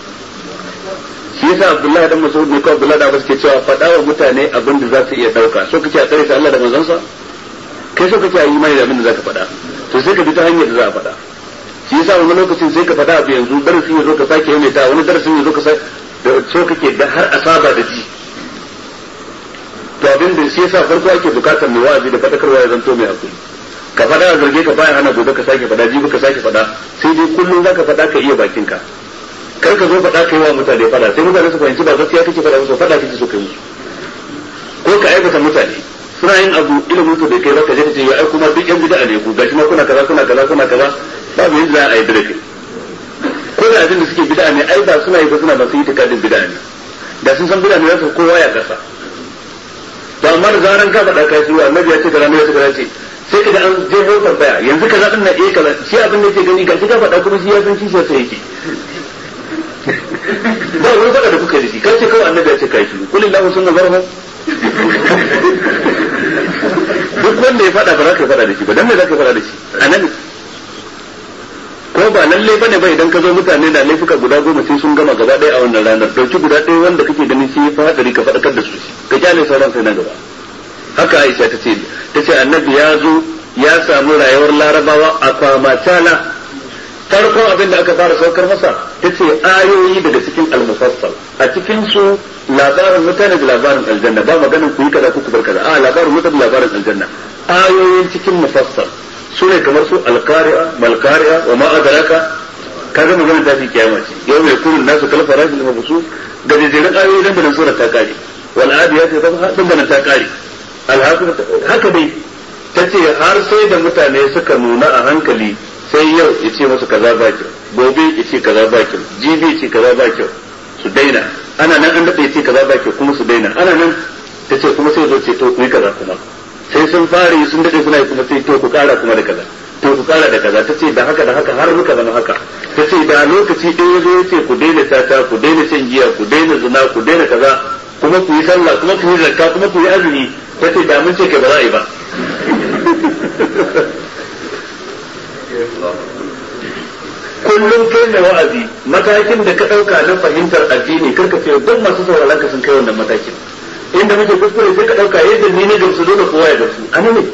Speaker 1: shi yasa Abdullahi dan Mas'ud ne ko Abdullahi da Abbas ke cewa faɗa wa mutane abin da za su iya ɗauka so kake a tsare ta Allah da manzon kai so kake a yi mai da abin da zaka faɗa to sai ka bi ta hanyar da za a faɗa shi yasa wani lokacin sai ka faɗa abu yanzu darasin ya zo ka sake yi ta wani darasin ya zo ka sake da so kake da har a saba da ji to abin da shi yasa farko ake bukatar mai wa'azi da fadakarwa ya zanto mai hakuri ka faɗa a zarge ka baya hana gobe ka sake faɗa jibi ka sake faɗa sai dai kullum zaka faɗa ka iya bakinka kar ka zo faɗa ka yi wa mutane faɗa sai mutane su fahimci ba gaskiya kake faɗa musu faɗa kake so kai musu ko ka aibata mutane suna yin abu ilimin su da kai ba ka je ka ce ai kuma duk yan bid'a ne ku gashi ma kuna kaza babu yadda za a yi da kai ko da abin da suke bid'a ne ai ba suna yi ba suna masu yi takardin bid'a ne da sun san bid'a ne za su kowa ya kasa to amma da zaran ka faɗa kai su annabi ya ce kaza ne ya ce kaza ce sai ka da an je hotar baya yanzu kaza din na kaza shi abin da yake gani gashi ka faɗa kuma shi ya san shi sai yake ba wani faɗa da kuka da shi kai ce kawai annabi ya ce kai shi kulillahu sunna zarhum duk wanda ya faɗa ba za ka faɗa da shi ba dan me za ka faɗa da shi annabi ko ba lalle bane ba idan ka zo mutane da laifuka guda 10 sai sun gama gaba ɗaya a wannan ranar dauki guda ɗaya wanda kake ganin shi fa hadari ka faɗakar da su ka kyale sauran sai na gaba haka Aisha tace annabi ya zo ya samu rayuwar larabawa a kwamatala farkon abin da aka fara saukar masa tace ayoyi daga cikin al-mufassal a cikin su labarin mutane da labarin aljanna ba maganin ku yi kaza ku bar kaza a labarin mutane da labarin aljanna ayoyin cikin mufassal su ne kamar su alqari'a malqari'a wa ma adraka kaga maganar da fi kiyama ce yau mai kurun nasu kal farajil mabsu ga jejjerin ayoyi dan da sura ta kare wal adiyati dhabha dan da ta kare haka dai tace har sai da mutane suka nuna a hankali sai yau yace musu kaza ba kyau gobe yace kaza ba kyau jibi yace kaza ba kyau su daina ana nan an daɗe yace kaza ba kyau kuma su daina ana nan tace kuma sai zo ce to ku yi kaza kuma sai sun fara yi sun daɗe suna yi kuma sai to ku kara kuma da kaza to ku kara da kaza tace da haka har muka zama haka tace da lokaci ɗaya zo yace ku daina tata ku daina shan giya ku daina zina ku daina kaza kuma ku yi sallah kuma ku yi zakka kuma ku yi azumi tace da mun ce ka ba za a yi ba kullum kai mai wa'azi matakin da ka ɗauka na fahimtar addini karka ce duk masu sauraron ka sun kai wannan matakin inda muke kuskure sai ka ɗauka yadda ni ne gamsu dole kowa ya gamsu ana ne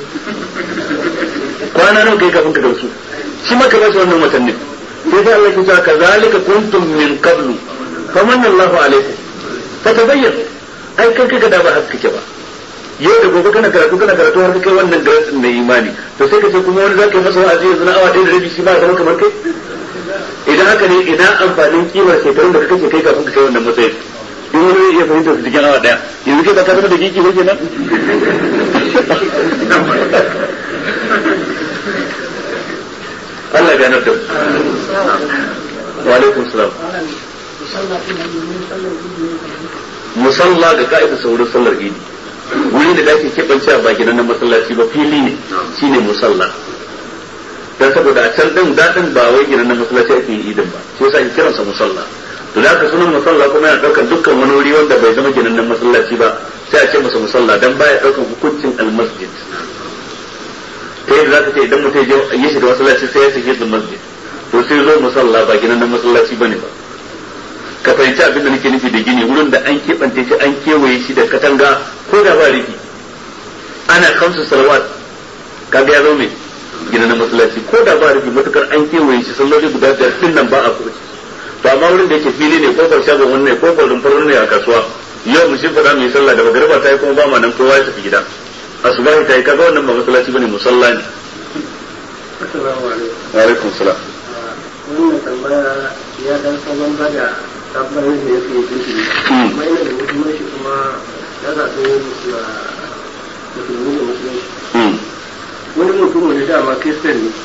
Speaker 1: kwana nawa kai kafin ka gamsu shi maka ba shi wannan watannin sai sai Allah ya ce kazalika kuntum min qablu famanna Allahu alaikum fatabayyanu ai kai kaga da ba haka kake ba yau da gobe kana karatu har kai wannan darasin na imani to sai ka ce kuma wani zaka yi masa wa'azi yanzu na awa 1 da rabi shi ba da kamar kai idan haka ne ina amfanin kimar shekarun da kake kai kafin ka kai wannan matsayin in wani ya fahimta su cikin awa 1 yanzu kai ba ka zama da giki ba kenan Allah ya ganar da wa alaikum salam musalla ga ka'ida saurin sallar idi wuri da ake keɓance a baki na masallaci ba fili ne shine musalla dan saboda a can din dadin ba wai gina na masallaci ake yi idin ba sai yasa ake kiransa musalla to da aka sunan musalla kuma yana daukar dukkan wani wuri wanda bai zama ginin na masallaci ba sai a ce masa musalla dan baya daukar hukuncin almasjid ta yadda za ka ce idan mutum ya shiga masallaci sai ya shiga masjid to sai zo musalla ba ginin na masallaci bane ba ka fahimci abin da nake nufi da gini wurin da an keɓance shi an kewaye shi da katanga ko da ba rufi ana kamsu salawat kaga ya zo mai gina na masallaci ko da ba rufi matukar an kewaye shi salloli guda biyar din nan ba a kurci to amma wurin da yake fili ne kofar shagon wannan ne kofar rumfar wannan ne a kasuwa yau mu shi fada mai sallah da magariba ta yi kuma ba ma nan kowa ya tafi gida asubahi ta yi kaga wannan ba masallaci bane musalla ne
Speaker 2: assalamu alaikum
Speaker 1: wa alaikum salam
Speaker 2: wannan tambaya ya dan sabon bada tabbayin da yake yi kuma yana da muhimmanci kuma ya zaɓe musulmi da musulunci wani mutum wani dama kristan ne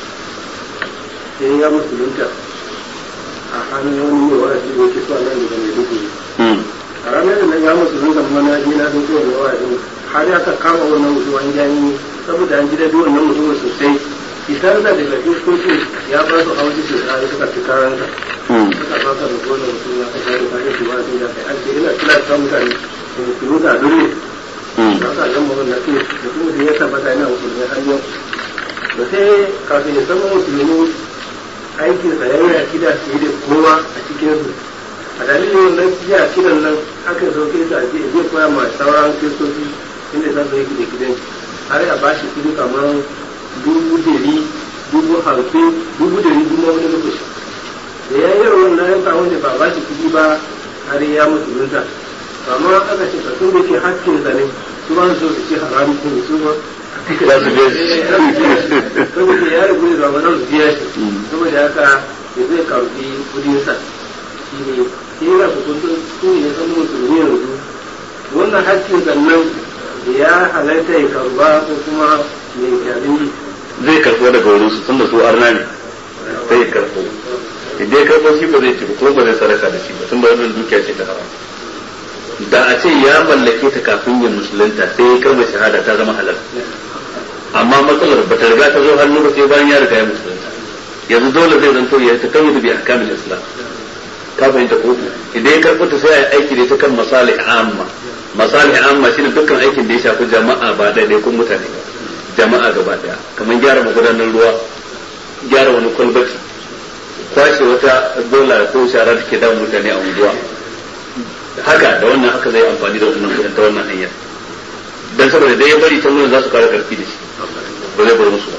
Speaker 2: sai ya musulunta a hannun wani mai wa'azi da yake so a nan daga mai duku a ranar da ya musulunta kuma na je na duku wani wa'azi har ya kan kama wannan mutum an gani saboda an ji daɗi wannan mutum sosai isar da daga iskoki ya ba su hauji su da suka fi karanta suka fasa da gona mutum ya kasa da kare shi ba su da kai an ce ina kila ta mutane da musulunta a dole ba sa yan mutum na ce mutum da ya tabbata yana musulmi har yau da sai kafin ya zama musulmi aikinsa ya yi akida fiye da kowa a cikinsu a dalilin wannan jiya akidan nan aka sauke su a zai koya ma sauran kristoci inda za su yi gidan har ya ba shi kudi kamar 1,000, 50,000, 100,000 wani lokaci da ya yi wannan yanka wanda ba ba shi kudi ba har ya musulunta amma aka ce sun da ke hakkin zane su ba su ce haramu kuma su ba
Speaker 1: za su biya shi
Speaker 2: saboda ya rubu da zamanin su biya shi saboda haka ya zai karbi kudinsa shi ne sai yana hukuntun su ne san musulmi yanzu wannan hakkin zannan da ya halatta ya karba ko kuma mai kyalin
Speaker 1: zai karɓo daga wurin su tunda su arna ne sai ya karɓo idan ya karɓo shi ba zai ci ko ba zai sadaka da shi ba tunda wannan dukiya ce ta haram da a ce ya mallake ta kafin yin musulunta sai ya karɓa shahada ta zama halal amma matsalar ba ta riga ta zo hannu ba sai bayan ya riga ya musulunta yanzu dole zai zanto ya ta kawo bi ahkamul islam ka fahimta ko idan ya karɓo ta sai ya aiki da ita kan masalih amma masalih amma shine dukkan aikin da ya shafi jama'a ba daidai kun mutane ba jama'a gaba daya kamar gyara magudanar ruwa gyara wani kwalbati kwashe wata dola ko shara da ke damun mutane a unguwa haka da wannan haka zai amfani da wannan kudin ta wannan hanyar dan saboda dai ya bari ta nuna za su kara karfi da shi ba zai bar musu ba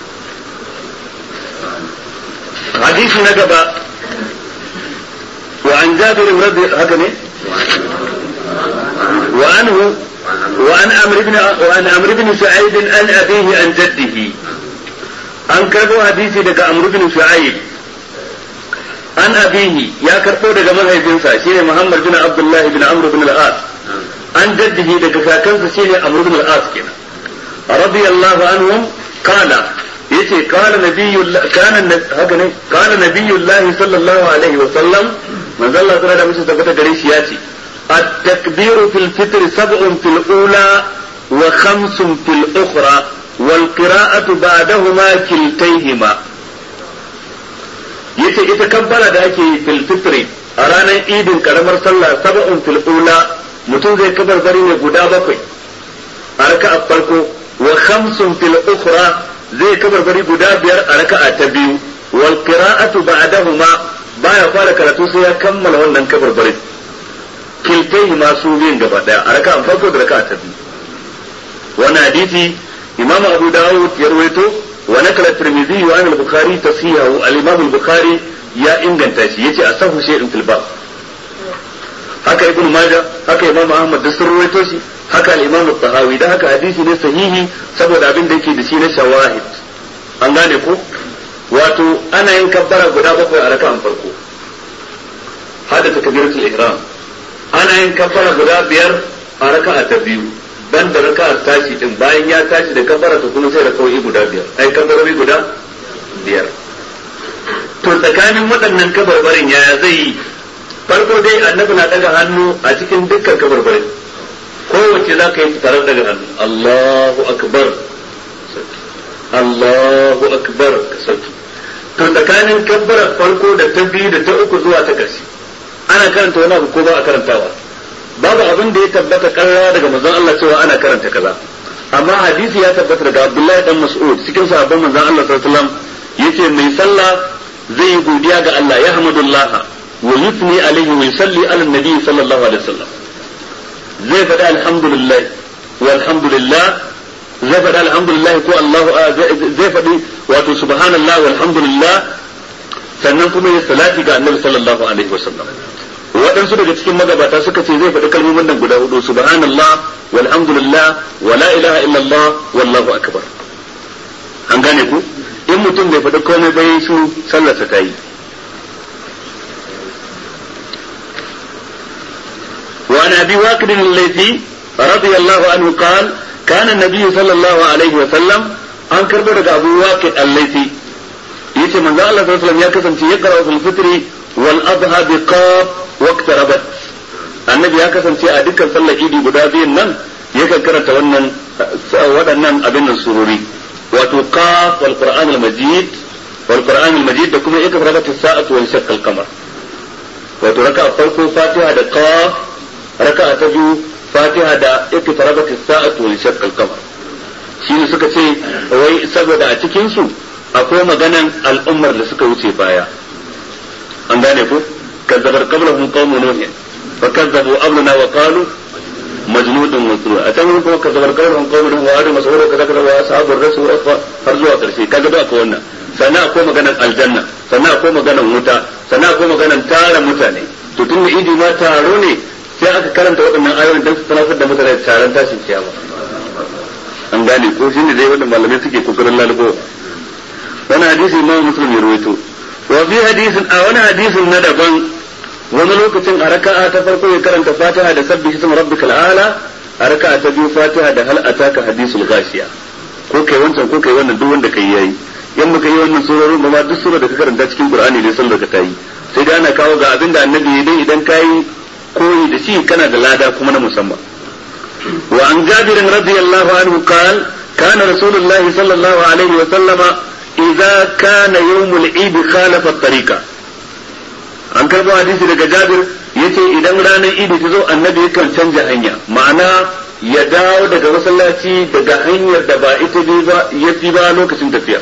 Speaker 1: hadisi na gaba wa an jabir radiyallahu haka ne wa anhu وعن عمرو بن سعيد عن أبيه عن جده an karbo hadisi daga Amr bin Shu'aib an abihi ya karbo daga mahaifinsa shine Muhammad bin Abdullah bin Amr bin al-As an jaddihi daga kakansa shine Amr bin al-As kenan radiyallahu anhum qala yace qala nabiyullah kana nabiyullah sallallahu alaihi wa sallam manzo Allah sallallahu alaihi wa sallam gare shi yace at-takbiru fil fitr sab'un fil ula wa khamsun fil ukhra wal qira'atu ba'dahuma kiltayhima yace ita kabbara da ake yi fil fitri a ranar idin karamar sallah sab'un fil ula mutum zai kabarbari ne guda bakwai a raka'a farko wa khamsun fil ukhra zai kabarbari guda biyar a raka'a ta biyu wal qira'atu ba'dahuma baya fara karatu sai ya kammala wannan kabarbarin kiltayhima su biyun gaba daya a raka'a farko da raka'a ta biyu wannan hadisi imam abu dawud ya rawaito ونقل الترمذي عن البخاري تصحيحه الامام البخاري يا inganta shi yace asahu shay'in fil bab haka ibn majah haka imam ahmad da sun rawaito shi haka al-imam at-tahawi da haka hadisi ne sahihi saboda abin da yake da shi na shawahid an gane ko wato ana yin kabbara guda bakwai a raka'an farko hada takbiratul ihram ana yin kabbara guda biyar a raka'a ta biyu dan da raka'a tashi din bayan ya tashi da kabbara ta kuma sai raka'o'i guda biyar ai kabbarori guda biyar to tsakanin waɗannan kabarbarin yaya zai yi farko dai annabi na daga hannu a cikin dukkan kabarbarin kowace za ka yi tare daga hannu Allahu akbar Allahu akbar sauki to tsakanin kabbara farko da ta biyu da ta uku zuwa ta ƙarshe ana karanta wani abu ko ba a karantawa babu abin da ya tabbata karara daga manzon Allah cewa ana karanta kaza amma hadisi ya tabbata daga Abdullahi dan Mas'ud cikin sahabban manzon Allah sallallahu alaihi wasallam yace mai sallah zai yi godiya ga Allah ya hamdulillah wa yusni alaihi wa yusalli ala nabi sallallahu alaihi wasallam zai faɗa alhamdulillah walhamdulillah zai faɗa alhamdulillah ko Allah zai faɗi wato subhanallah walhamdulillah sannan kuma ya salati ga annabi sallallahu alaihi wasallam waɗansu daga cikin magabata suka ce zai faɗi kalmomin nan guda hudu subhanallah walhamdulillah wa la ilaha illallah wallahu akbar an gane ku in mutum bai faɗi komai bai su sallarsa ta yi wa an abi waqid al-laythi radiyallahu anhu qala kana an-nabiy sallallahu alaihi wa sallam an karbo daga abu waqid al-laythi yace manzo Allah sallallahu alaihi wa sallam ya kasance ya qara'u fil fitri wal adha bi qaf waqtarabat annabi ya kasance a dukkan sallar idi guda biyun nan yakan karanta waɗannan abin nan sururi wato qaf wal qur'an al majid da kuma iqtarabat as-sa'atu wa shaqqa al-qamar wato raka'a farko fatiha da qaf raka'a ta biyu fatiha da iqtarabat as-sa'atu wa shaqqa al-qamar shine suka ce wai saboda a cikin su akwai maganan al'ummar da suka wuce baya an gane ko كذب قبلهم قوم نوح فكذبوا أمرنا وقالوا مجنود مسرور أتمنى كذب قبلهم قوم نوح وعاد مسعود وكذا كذا وأصحاب الرسول هرزوا كرسي كذا أكونا سنا أكو مجانا الجنة سنا أكو مجانا موتا سنا أكو مجانا تارا متاني تتم إيدي ما تاروني sai aka karanta waɗannan ayoyin don su tunatar da mutane taron tashin kiyama an gane ko shine dai wannan malamai suke kokarin lalubo wannan hadisi Imam Muslim ya rawaito wa fi hadisin a wani hadisin na daban wani lokacin a raka'a ta farko ya karanta Fatiha da sabbihi isma rabbikal a'la a raka'a ta biyu Fatiha da hal ataka hadisul ghashiya ko kai wancan ko kai wannan duk wanda kai yayi in muka yi wannan surorin ba ma duk sura da ka karanta cikin Qur'ani ne sallar ka tayi sai da ana kawo ga abinda annabi ya dai idan kai koyi da shi kana da lada kuma na musamman wa an Jabir radiyallahu anhu qala kana rasulullahi sallallahu alaihi wa sallama idza kana yawmul eid khalafa at-tariqa an karbo hadisi daga Jabir yace idan ranar idi ta zo annabi yakan canja hanya ma'ana ya dawo daga masallaci daga hanyar da ba ita ba yafi ba lokacin tafiya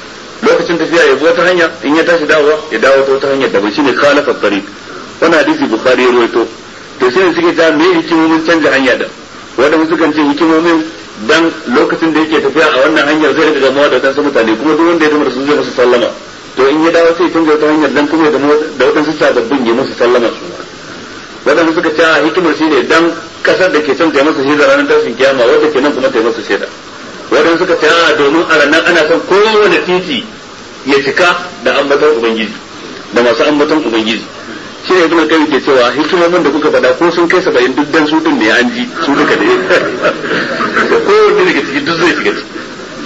Speaker 1: ya bi wata hanya in ya tashi dawowa ya dawo ta wata hanyar da ba shine khalafa at-tariq wannan hadisi Bukhari ya rawaito to sai suke ta me hikimomin canja hanya da wanda sukan ce hikimomin dan lokacin da yake tafiya a wannan hanyar zai riga gamawa da wadansu mutane kuma duk wanda ya gama da su zai musu sallama to in ya dawo sai canza wata hanyar dan kuma ya gama da wadansu sababbin ya musu sallama su wadanda suka ce hikimar shi ne dan kasar da ke son ta masa shaida ranar tashin kiyama wadda ke nan kuma ta masa shaida wadanda suka ce domin a ranar ana son kowane titi ya cika da ambaton ubangiji da masu ambaton ubangiji shi ne ibn al-qayyim ke cewa hikimomin da kuka faɗa ko sun kai 70 duk dan su din ne an ji su duka ne ko wanda daga ciki duk zai shiga ciki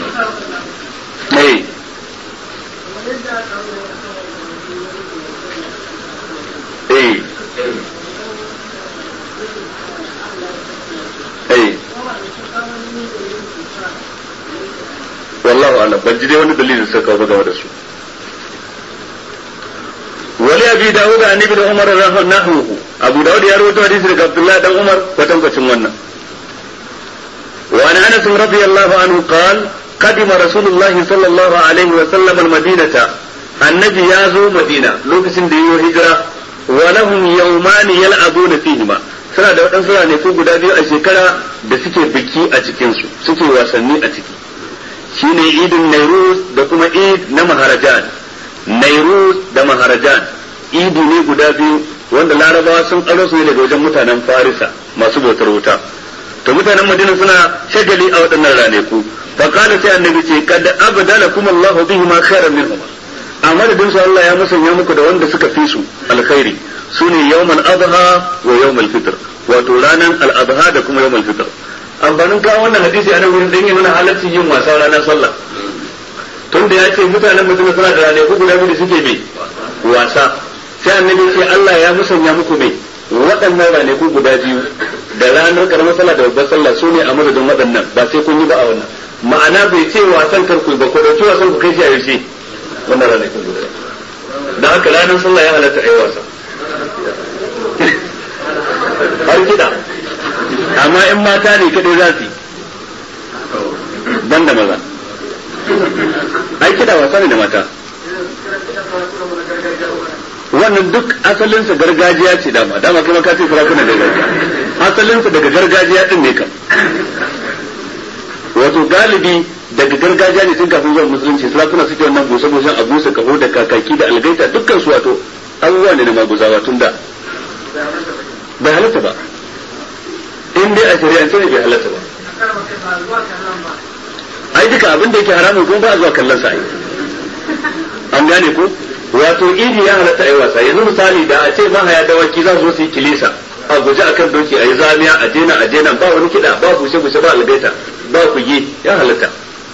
Speaker 1: wallahu a'lam ban ji dai wani dalilin suka kawo game da su wali abi dawud an ibn umar nahwu abu dawud ya rawaito hadisi daga abdullah dan umar kwatankwacin wannan wa an anas radiyallahu anhu qala قدم رسول الله صلى الله عليه وسلم المدينة النبي يازو مدينة لوكسن ديو هجرة ولهم يومان يلعبون فيهما suna da waɗansu ranaku guda biyu a shekara da suke biki a cikinsu suke wasanni a ciki shine idin nairuz da kuma id na maharajan nairuz da maharajan idi ne guda biyu wanda larabawa sun aro su ne daga wajen mutanen farisa masu bautar wuta to mutanen madina suna shagali a waɗannan ranaku فقال سي النبي ce kad abdalakum Allah bihima khairan minhuma amma da dinsu Allah ya musanya muku da wanda suka fi su alkhairi sune yawmal adha wa yawmal fitr wato ranan al adha da kuma yawmal fitr amfanin kawo wannan hadisi anan wurin dan yana halaccin yin wasa ranar sallah tunda ya ce mutanen mutum suna da rane ko guda biyu da suke bi wasa sai annabi ce Allah ya musanya muku mai waɗannan rane ko guda biyu da ranar karamar sallah da babbar sallah sune a madadin waɗannan ba sai kun yi ba a wannan ma'ana bai ce wasan karku ba ko dauki wasan ku kai shi a yaushe wannan ranar kun guda da haka ranar sallah ya halatta ayi wasa har kiɗa amma in mata ne kadai za su yi ban da maza ai kiɗa wasa ne da mata wannan duk asalinsa gargajiya ce dama kuma ka ce sarakunan gargajiya asalinsa daga gargajiya din ne kam wato galibi daga gargajiya ne tun kafin zuwa musulunci sarakuna suke wannan busa-busan a busa kaho da kakaki da algaita dukkan su wato abubuwa ne na maguzawa tun da bai halatta ba in dai a shari'ance ne bai halatta ba ai duka abin da yake haramun kuma ba a zuwa kallon sa ai an gane ko wato idi ya halatta ai wasa yanzu misali da a ce mahaya dawaki za su zo su yi kilisa a guje akan doki a yi zamiya a jena ba wani kiɗa ba bushe-bushe ba algaita ba kuge ya halatta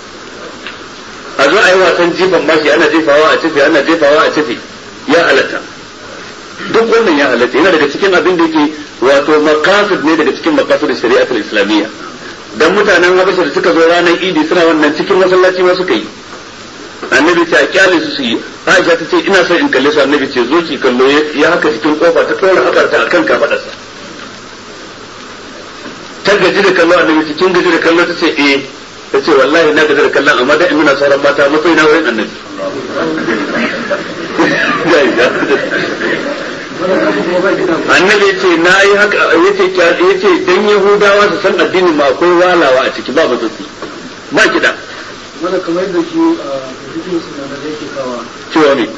Speaker 1: a zo a yi wasan jifan mashi ana jefawa a cifi ana jefawa a cifi ya halatta duk wannan ya halatta yana daga cikin abin da yake wato maqasid ne daga cikin maqasid shari'atul islamiyya dan mutanen habasha da suka zo ranar idi suna wannan cikin masallaci ma suka yi annabi ce a kyale su yi Aisha ta ce ina son in kalle su annabi ce zo ki kallo ya haka cikin kofa ta tsora hakarta akan kafadarsa ta gaji da kallo annabi cikin gaji da kallo ta ce ta ce wallahi na gaji da kallon amma dai ina sauran mata matsayi na wurin annabi annabi ce na yi haka yace dan yahudawa su san addinin ma akwai walawa a ciki ba batsatsi ba kiɗa
Speaker 2: wanda kamar yadda shi a cikin suna da yake kawa
Speaker 1: cewa ne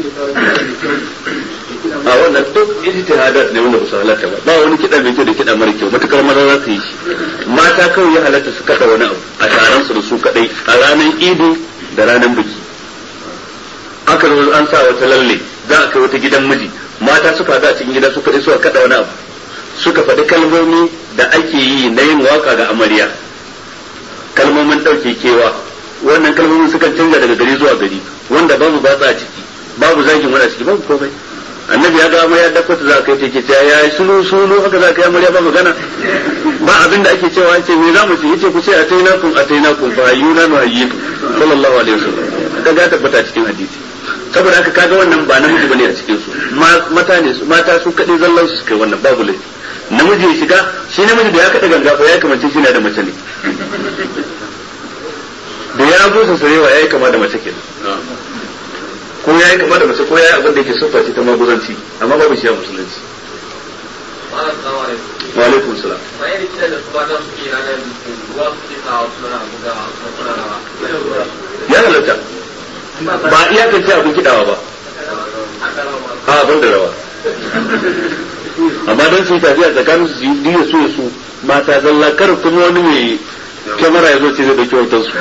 Speaker 1: a wannan duk ijtihadat ne wanda ba su halatta ba wani kiɗa mai kyau da kiɗa mara kyau matukar maza za su yi shi mata kawai ya halatta su kaɗa wani abu a taron su da su kaɗai a ranar idi da ranar biki aka zo an sa wata lalle za a kai wata gidan miji mata suka haɗu a cikin gida su kaɗai suka kaɗa wani abu suka faɗi kalmomi da ake yi na yin waka ga amarya kalmomin ɗauke kewa wannan kalmomin sukan canza daga gari zuwa gari wanda babu batsa a ciki babu zagin wani a ciki babu komai annabi ya ga amarya da kwata za a kai take cewa ya sulu sulu haka za ka yi amarya ba magana ba abin da ake cewa yace me za mu ce yace ku ce atainakum fa ayyuna nu hayyitu sallallahu alaihi wasallam kaga ya tabbata cikin hadisi saboda haka kaga wannan ba namiji bane a cikin su mata su kadai zallan su kai wannan babu laifi namiji ya shiga shi namiji da ya kada ganga fa ya kamance shi na da mace ne da ya busa sarewa yayi kama da mace kenan ko yayi kama da mace ko yayi abin da yake siffa ce ta maguzanci amma babu shi a musulunci wa alaikum salam ya halatta ba iya kace abin kidawa ba a ban da rawa amma don su yi tafiya tsakanin su yi su mata zalla kar kuma wani mai kyamara ya zo ce zai dauki hoton su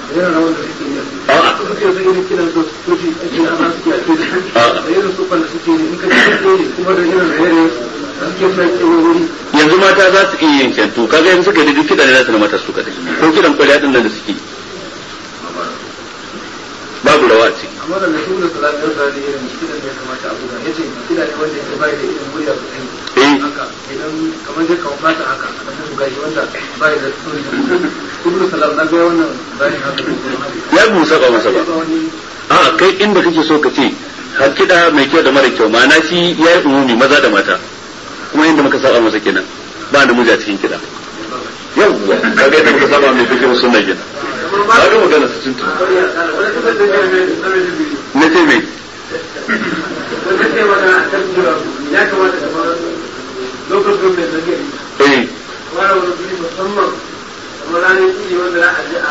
Speaker 2: yana na wanda suke yi
Speaker 1: a'a
Speaker 2: suke su irin kiran su soci ake na za su ke a ce da irin su kwanda suke yi in ka ce kuma da irin raye suke su ake wuri
Speaker 1: yanzu mata za su iya yin canto kaga yanzu suka yi duk kiɗa ne za su na mata su kadai ko kiɗan kwalliya din nan da suke babu rawa a ciki
Speaker 2: amma da su da salatu da da irin kiɗan da ya kamata a buga yace kiɗa ne wanda ya bai da irin murya sosai haka idan kamar dai kawo fata haka a kan buga shi wanda bai da suri kullu salam na ga wannan bayanin haka
Speaker 1: ya busa ba masa ba a kai inda kake so ka ce har kiɗa mai kyau da mara kyau ma'ana shi ya yi umumi maza da mata kuma inda muka saba masa kenan ba namiji a cikin kiɗa yawwa kaga yadda muka saba mai kake musu sunna kenan ba ga magana su tuntu na ce mai
Speaker 2: ya kamata da lokacin da zage wani wani musamman kamar ranar iya wanda za a ji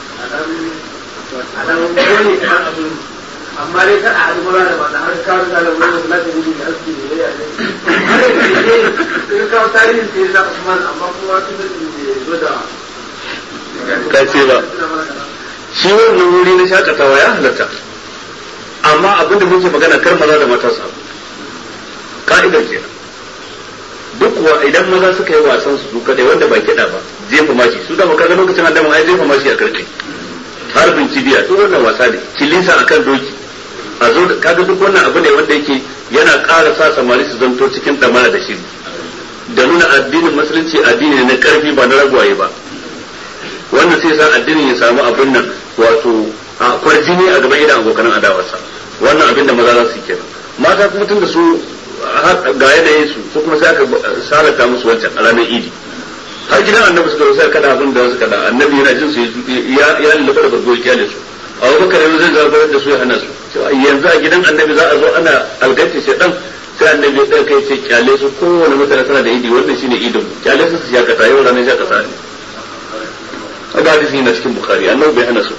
Speaker 2: a dan wani kan abin amma dai kar a haɗu mura da mata har kawo da wani wasu lafi gudu da aski da ya yi sun kawo tarihin sai za Usman amma kuma su da zo da
Speaker 1: ka ce ba shi wannan wuri na shakatawa ya halatta amma abinda muke magana kar maza da mata su ka'idar kenan duk kuwa idan maza suka yi wasan su kadai wanda ba kiɗa ba jefa mashi su da makaga lokacin adamu ai jefa mashi a karkai harbin cibiya duk wannan wasa ne kilisa akan doki a zo kaga duk wannan abu ne wanda yake yana ƙara sa samari su zanto cikin damara da shiri da nuna addinin musulunci addini ne na karfi ba na ragwaye ba wannan sai sa addinin ya samu abin nan wato a kwarjini a gaban idan abokan adawarsa wannan abin da maza za su yi kenan mata kuma tun da su ga yanayin su kuma sai aka salata musu wancan a ranar idi har gidan annabi suka sai kada abin da suka da annabi yana jin su ya lullaba da bargo ya su a wani kare zai zabar da su ya hana su yanzu a gidan annabi za a zo ana alganci sai dan sai annabi ya kai ce kyale su kowane mutane tana da idi wannan shine idin kyale su su shakata yau ranar shakata ne a ga hadisi na cikin bukhari annabi bai hana su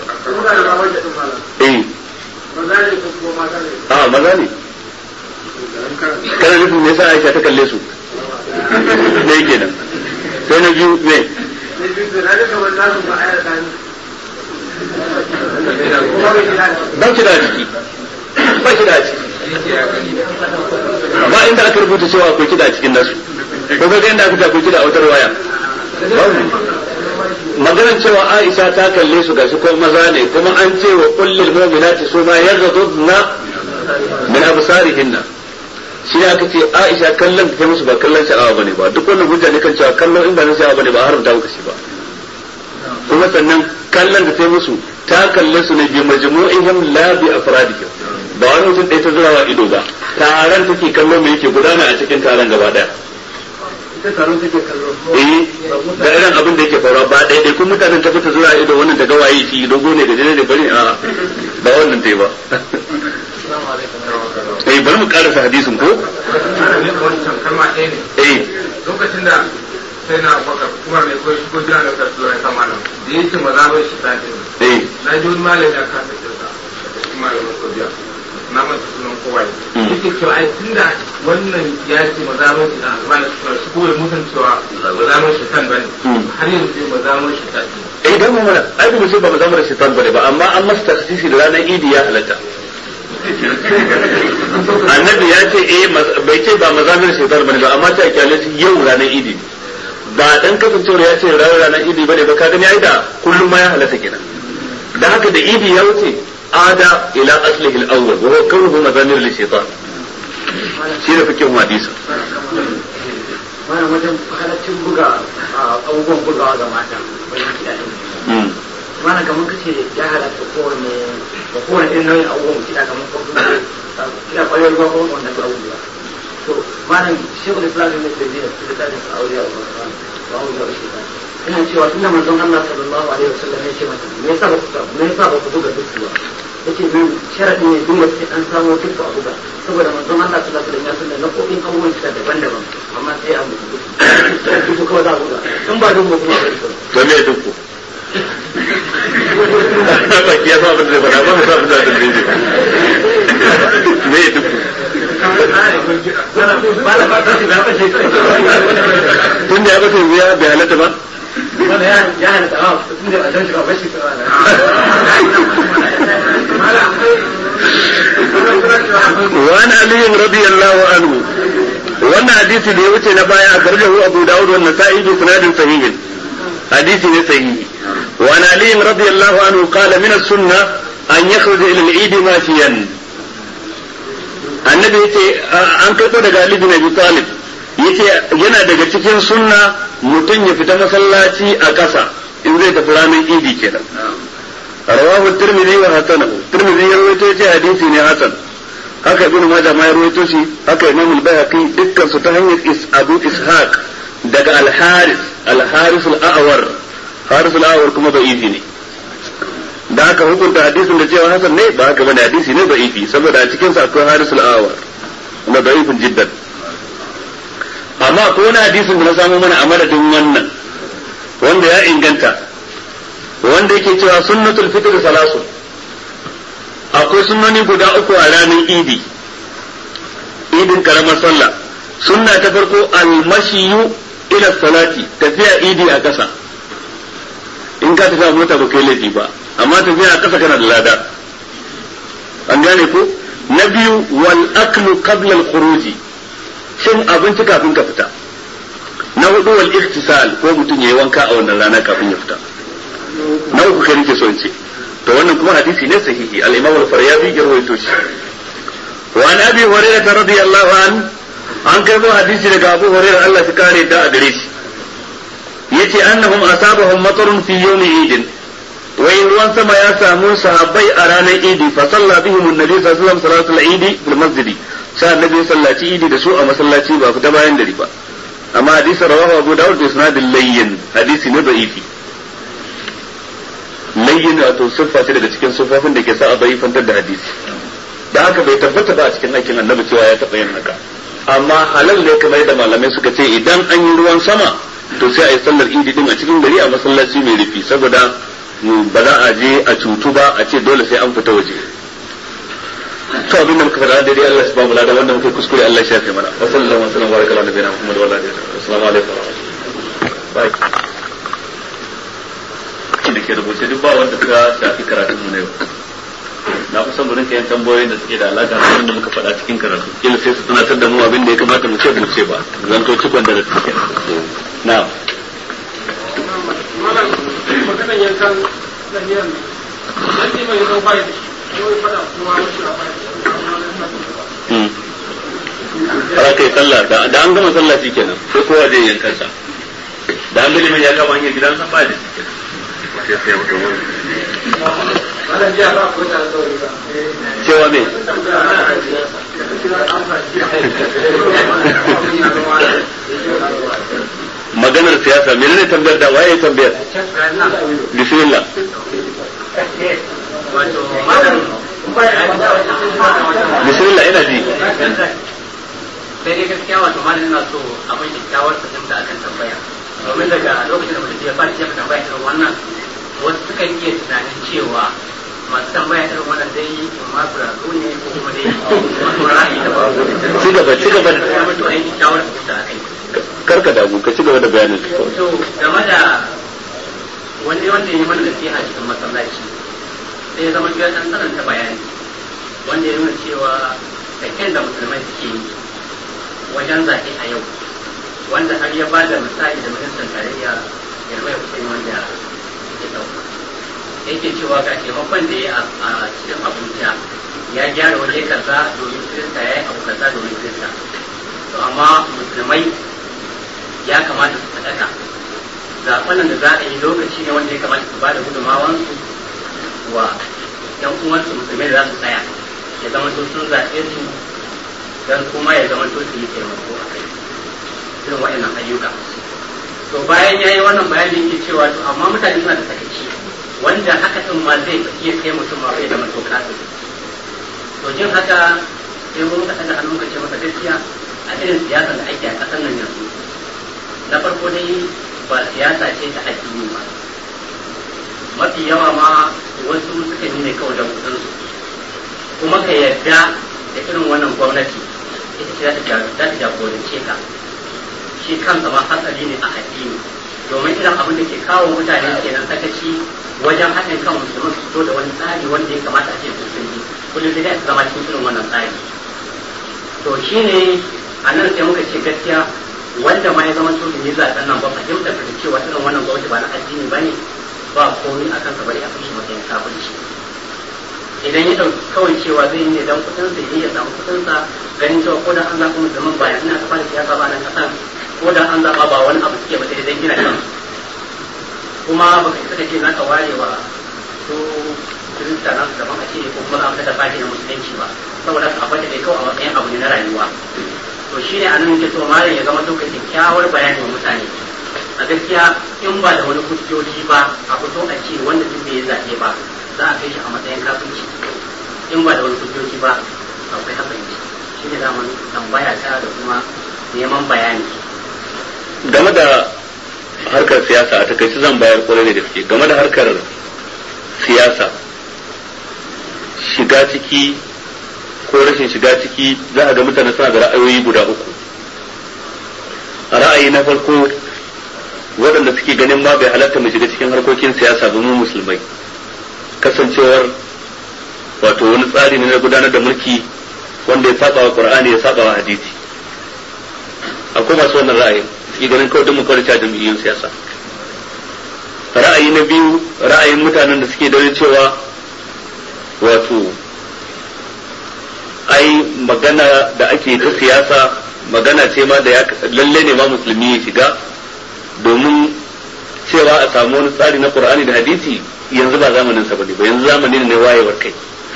Speaker 1: a maza ne kana nufin me yasa Aisha ta kalle su ne kenan sai na biyu ne ba ki da ciki ba ki da ciki ba inda aka rubuta cewa akwai kida a cikin nasu ko ga inda aka ta akwai kida a wutar waya maganar cewa Aisha ta kalle su gashi ko maza ne kuma an ce wa kullil mu'minati su ma yarghudna min absarihinna shi aka ce Aisha kallon ta musu ba kallon sha'awa bane ba duk wannan hujja ne kan cewa kallon in ba na sha'awa bane ba haramta muka shi ba kuma sannan kallon da ta musu ta kalle su ne bi majmu'ihim la bi afradihim ba wani mutum ɗaya ta zurawa ido ba taron take kallo me yake gudana a cikin taron gaba daya
Speaker 2: ita taron take kallo
Speaker 1: da irin abin da yake faruwa ba ɗaya kuma mutanen ta fita zura ido wannan daga waye shi dogo ne gajere ne bari a ba wannan ta yi ba bari mu karasa hadisin ko
Speaker 3: lokacin da sai na baka kuma ne ko shi ko jira da kasu ya kama nan da yake mazabar shi ta ce na ji wani malami ya kasa kirsa shi malamin sojiya na masa sunan kowa yake cewa ai tunda wannan ya ce mazabar shi ta malamin shi ko ya mutan cewa mazabar shi ta bane har yanzu sai mazabar shi ta ce
Speaker 1: idan mu mana ai mu ce ba mazabar shi ta bane ba amma an masa taksisi da ranar idi ya halatta annabi ya ce bai ce ba mazabar shi ta bane ba amma ta kyale shi yau ranar idi ba dan kasancewar ya ce ranar idi bane ba ka gani ai da kullum ma ya halatta kenan dan haka da idi ya wuce ada ila aslihi al-awwal wa huwa kawnuhu mazamir li shaytan shi da fikin hadisi
Speaker 2: wannan wajen halaccin buga abubuwan bugawa ga mata mana kamar kace ya halatta kowane irin nau'in abubuwan kiɗa kamar kiɗa ƙwayar ruwa ko wannan abubuwa to malam shekul islam ne da zai da tsarin aure a wannan ina cewa tunda manzon Allah sallallahu alaihi wasallam ya ce mata me yasa ba ku buga duk ba yace min sharadi ne duk wacce an samu duk a buga saboda manzon Allah sallallahu alaihi wasallam ya sanar na kodin abubuwan kita daban-daban amma sai a mutu duk kawai za a buga in ba duk kuma ba
Speaker 1: to me duk ba ki ya ba da ba ba ba da me duk tun da ya bata biya bai halatta ba
Speaker 2: wanda ya halatta ba tun da a don shi ba shi
Speaker 1: وعن علي رضي الله عنه wannan hadisi da ya wuce na baya a karjahu Abu Dawud wa Nasa'i bi sanadin sahihin hadisi ne sahihi wa an Ali radiyallahu anhu qala min as-sunnah an yakhruja ila al-eid mashiyan annabi yace an karɓo daga Ali bin Abi Talib yace yana daga cikin sunna mutum ya fita masallaci a ƙasa in zai tafi ranar idi kenan rawahu Tirmidhi wa hasanahu Tirmidhi ya rawaito yace hadisi ne hasan haka ibn Majah ma ya rawaito shi haka Imam al-Baihaqi dukkan su ta hanyar Abu Ishaq daga al-Haris al-A'war Haris al-A'war kuma da'ifi ne da haka hukunta hadisin da cewa hasan ne ba haka bane hadisi ne da'ifi saboda a cikin sa akwai Haris al-A'war na da'ifin jiddan amma akwai wani hadisin da na samu mana a madadin wannan wanda ya inganta wanda yake cewa sunnatul fitr salasun akwai sunnoni guda uku a ranar idin karamar sallah sunna ta farko almashiyu ila salati tafiya idi a ƙasa in ka tafi a mota ba kai laifi ba amma tafiya a ƙasa kana da lada an gane ko na biyu wal aklu qabla al khuruji cin abinci kafin ka fita na hudu wal ihtisal ko mutum yayi wanka a wannan rana kafin ya fita na uku kai nake so in ce to wannan kuma hadisi ne sahihi al-Imam al-Faryabi ya rawaito shi wa an Abi Hurairah radiyallahu an kai mu hadisi daga Abu Hurairah Allah ya kare da a gare shi yace annahum asabahum matarun fi yawm Eid wai ruwan sama ya samu sahabbai a ranar Eid fa salla bihim an-nabi sallallahu alaihi wasallam salatul Eid fil masjid sai annabi sallaci Eid da su a masallaci ba fita bayan gari ba amma hadisi rawahu Abu Dawud bi isnadil layyin hadisi ne da'ifi layyin wato siffa ce daga cikin siffofin da ke sa a daifantar da hadisi da haka bai tabbata ba a cikin aikin annabi cewa ya taɓa yin haka amma halal ne kamar da malamai suka ce idan an yi ruwan sama to sai a yi sallar idi din a cikin gari a masallaci mai rufi saboda ba za a je a cutu ba a ce dole sai an fita waje to abin da muka faɗa daidai Allah ya ba mu lada wanda muka kuskure Allah ya shafe mana wa sallallahu alaihi wa sallam baraka ala nabiyina Muhammad wa alihi assalamu alaikum bye da ke rubuce duk ba wanda ta shafi karatun mu ne na kusan mu rinka yin tambayoyin da suke da alaka da wanda muka faɗa cikin karatu kila sai su tunatar da mu abin da ya kamata mu ce ba zan to cikon da take na'am
Speaker 2: maganan yankan lahiyar ne mai yankan bai da shi ko fada kuma wasu a bai
Speaker 1: da kai sallah da an gama sallah shikenan sai kowa zai yankan sa da an gani mai ya gama hanyar gidansa ba da shikenan cewa me maganar siyasa menene tambayar da waye tambayar bismillah bismillah ina ji
Speaker 4: sai dai gaskiya wato ma ina so abin kyakkyawar fahimta akan tambaya domin daga lokacin da mutum ya fara jefa tambaya irin wannan wasu suka iya tunanin cewa masu tambaya irin wannan dai ma buratu ne ko kuma dai wasu ra'ayi da babu
Speaker 1: ci gaba
Speaker 4: da mutum ai kyakkyawar fahimta akai
Speaker 1: karka damu ka ci gaba da bayanin
Speaker 4: to game da wanda ya yi mana nasiha cikin masallaci sai ya zama ya dan tsananta bayani wanda ya nuna cewa taken da musulmai suke yi wajen zaɓe a yau wanda har ya ba da misali da ministan tarayya yarmai hussein wanda ya ɗauka yake cewa ga taimakon da ya a cikin abuja ya gyara waje kaza domin kirista ya yi abu kaza domin kirista to amma musulmai ya kamata su faɗaka zaɓen da za a yi lokaci ne wanda ya kamata su ba da gudunmawansu wa ‘yan uwansu musulmai da za su tsaya ya zama to sun zaɓe su don kuma ya zama to su yi taimako a kai irin waɗannan ayyuka to bayan ya yi wannan bayani yake cewa to amma mutane suna da sakaci wanda haka ɗin ma zai iya kai mutum ma bai zama to kafin to jin haka sai mun ka ɗaga hannu ka ce masa gaskiya a irin siyasar da ake a ƙasar nan yanzu na farko dai ba siyasa ce ta addini ba mafi yawa ma wasu suka yi ne kawai don kudinsu kuma ka yarda da irin wannan gwamnati ita ce za ta jagorance ka shi kansa ma hatsari ne a addini domin irin abin da ke kawo mutane kenan sakaci wajen haɗin kan musulman su fito da wani tsari wanda ya kamata a ce sun yi kullum sai dai su zama cikin irin wannan tsari to shine a nan sai muka ce gaskiya wanda ma ya zama cikin yi zaɓen nan ba fahimtar da cewa irin wannan gwamnati ba na addini ba ne ba komai a kansa bari a fi shi matsayin kafirci idan ya ɗauki kawai cewa zai yi ne don kuɗinsa ya samu kuɗinsa ganin cewa ko da an zaɓa musulman ba ya ina kafa da siyasa ba nan ƙasa ko da an zaɓa ba wani abu suke mata idan gina kan kuma ba ka isa ce za ka ware wa su kirista nasu daban a ce ko kuma za ka da bashi na musulunci ba saboda ka abada dai kawai a matsayin abu ne na rayuwa to shi ne a nan ke so malam ya zama duka kyakkyawar bayani wa mutane a gaskiya in ba da wani hujjoji ba a fito a ce wanda duk bai zaɓe ba za a kai shi a matsayin kafirci in ba da wani hujjoji ba akwai hakan shi ne zaman tambaya ta da kuma neman bayani
Speaker 1: game da harkar siyasa a takaice zan bayar kwarai da gaske game da harkar siyasa shiga ciki ko rashin shiga ciki za a ga mutane suna da ra'ayoyi guda uku ra'ayi na farko waɗanda suke ganin ma bai halatta mu shiga cikin harkokin siyasa ba mu musulmai kasancewar wato wani tsari ne na gudanar da mulki wanda ya saba wa Qur'ani ya saba wa hadisi akwai masu wannan ra'ayin suke ganin kawai mu kawai ta jam'iyyun siyasa ra'ayi na biyu ra'ayin mutanen da suke da cewa wato ai magana da ake ta siyasa magana ce ma da lalle ne ma musulmi ya shiga domin cewa a samu wani tsari na Qur'ani da hadisi yanzu ba zamanin sa bane ba yanzu zamani ne wayewar kai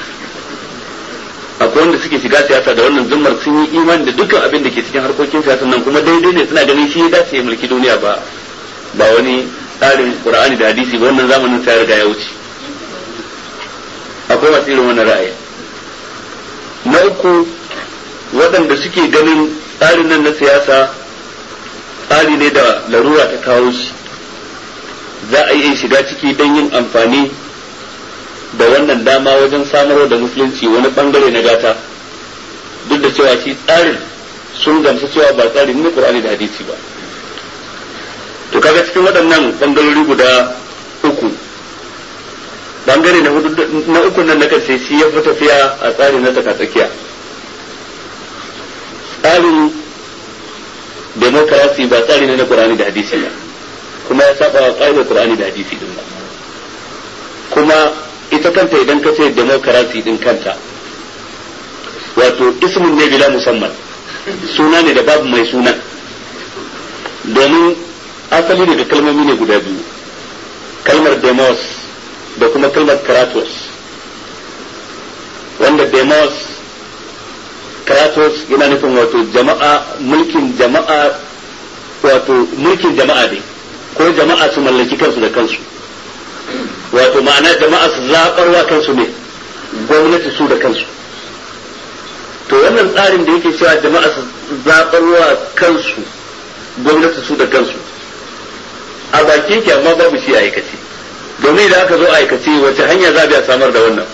Speaker 1: akwai wanda suke shiga siyasa da wannan zummar sun yi imani da dukkan abin da ke cikin harkokin siyasa nan kuma daidai ne suna ganin shi ya dace ya mulki duniya ba wani tsarin Qur'ani da hadisi ba wannan zamanin sai riga ya wuce akwai masu irin wannan ra'ayi na uku waɗanda suke ganin tsarin nan na siyasa tsari ne da larura ta kawo shi za a yi shiga ciki don yin amfani da wannan dama wajen samarwa da musulunci wani bangare na gata duk da cewa shi tsarin sun gamsu cewa ba tsarin ne Qur'ani da hadisi ba to kaga cikin waɗannan bangarori guda uku bangare na uku nan na karshe shi ya fi tafiya a tsari na tsakatsakiya tsarin demokarasi ba tsari ne na Qur'ani da hadisi ba kuma ya saba wa ƙa'idar Qur'ani da hadisi din ba kuma ita kanta idan ka ce demokarasi din kanta wato ismun ne bila musamman suna ne da babu mai sunan domin asali daga kalmomi ne guda biyu kalmar demos da kuma kalmar kratos wanda demos kratos yana nufin wato jama'a mulkin jama'a wato mulkin jama'a ne ko jama'a su mallaki kansu da kansu wato ma'ana jama'a su zaɓarwa kansu ne gwamnati su da kansu to wannan tsarin da yake cewa jama'a su zaɓarwa kansu gwamnati su da kansu a baki yake amma babu shi a aikace domin idan aka zo a aikace wace hanya za a samar da wannan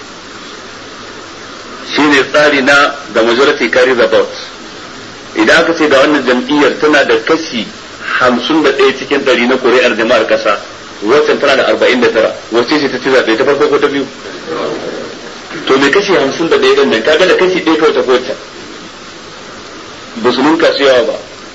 Speaker 1: shine tsari na the majority carries the vote idan aka ce ga wannan jam'iyyar tana da kashi 51 cikin 100 na kuri'ar jama'ar kasa wacce tana da 49 wacce ce ta ci zaɓe ta farko ko ta biyu to me kashi 51 din nan kaga da kashi 1 kawai ta kowace ba su ninka su yawa ba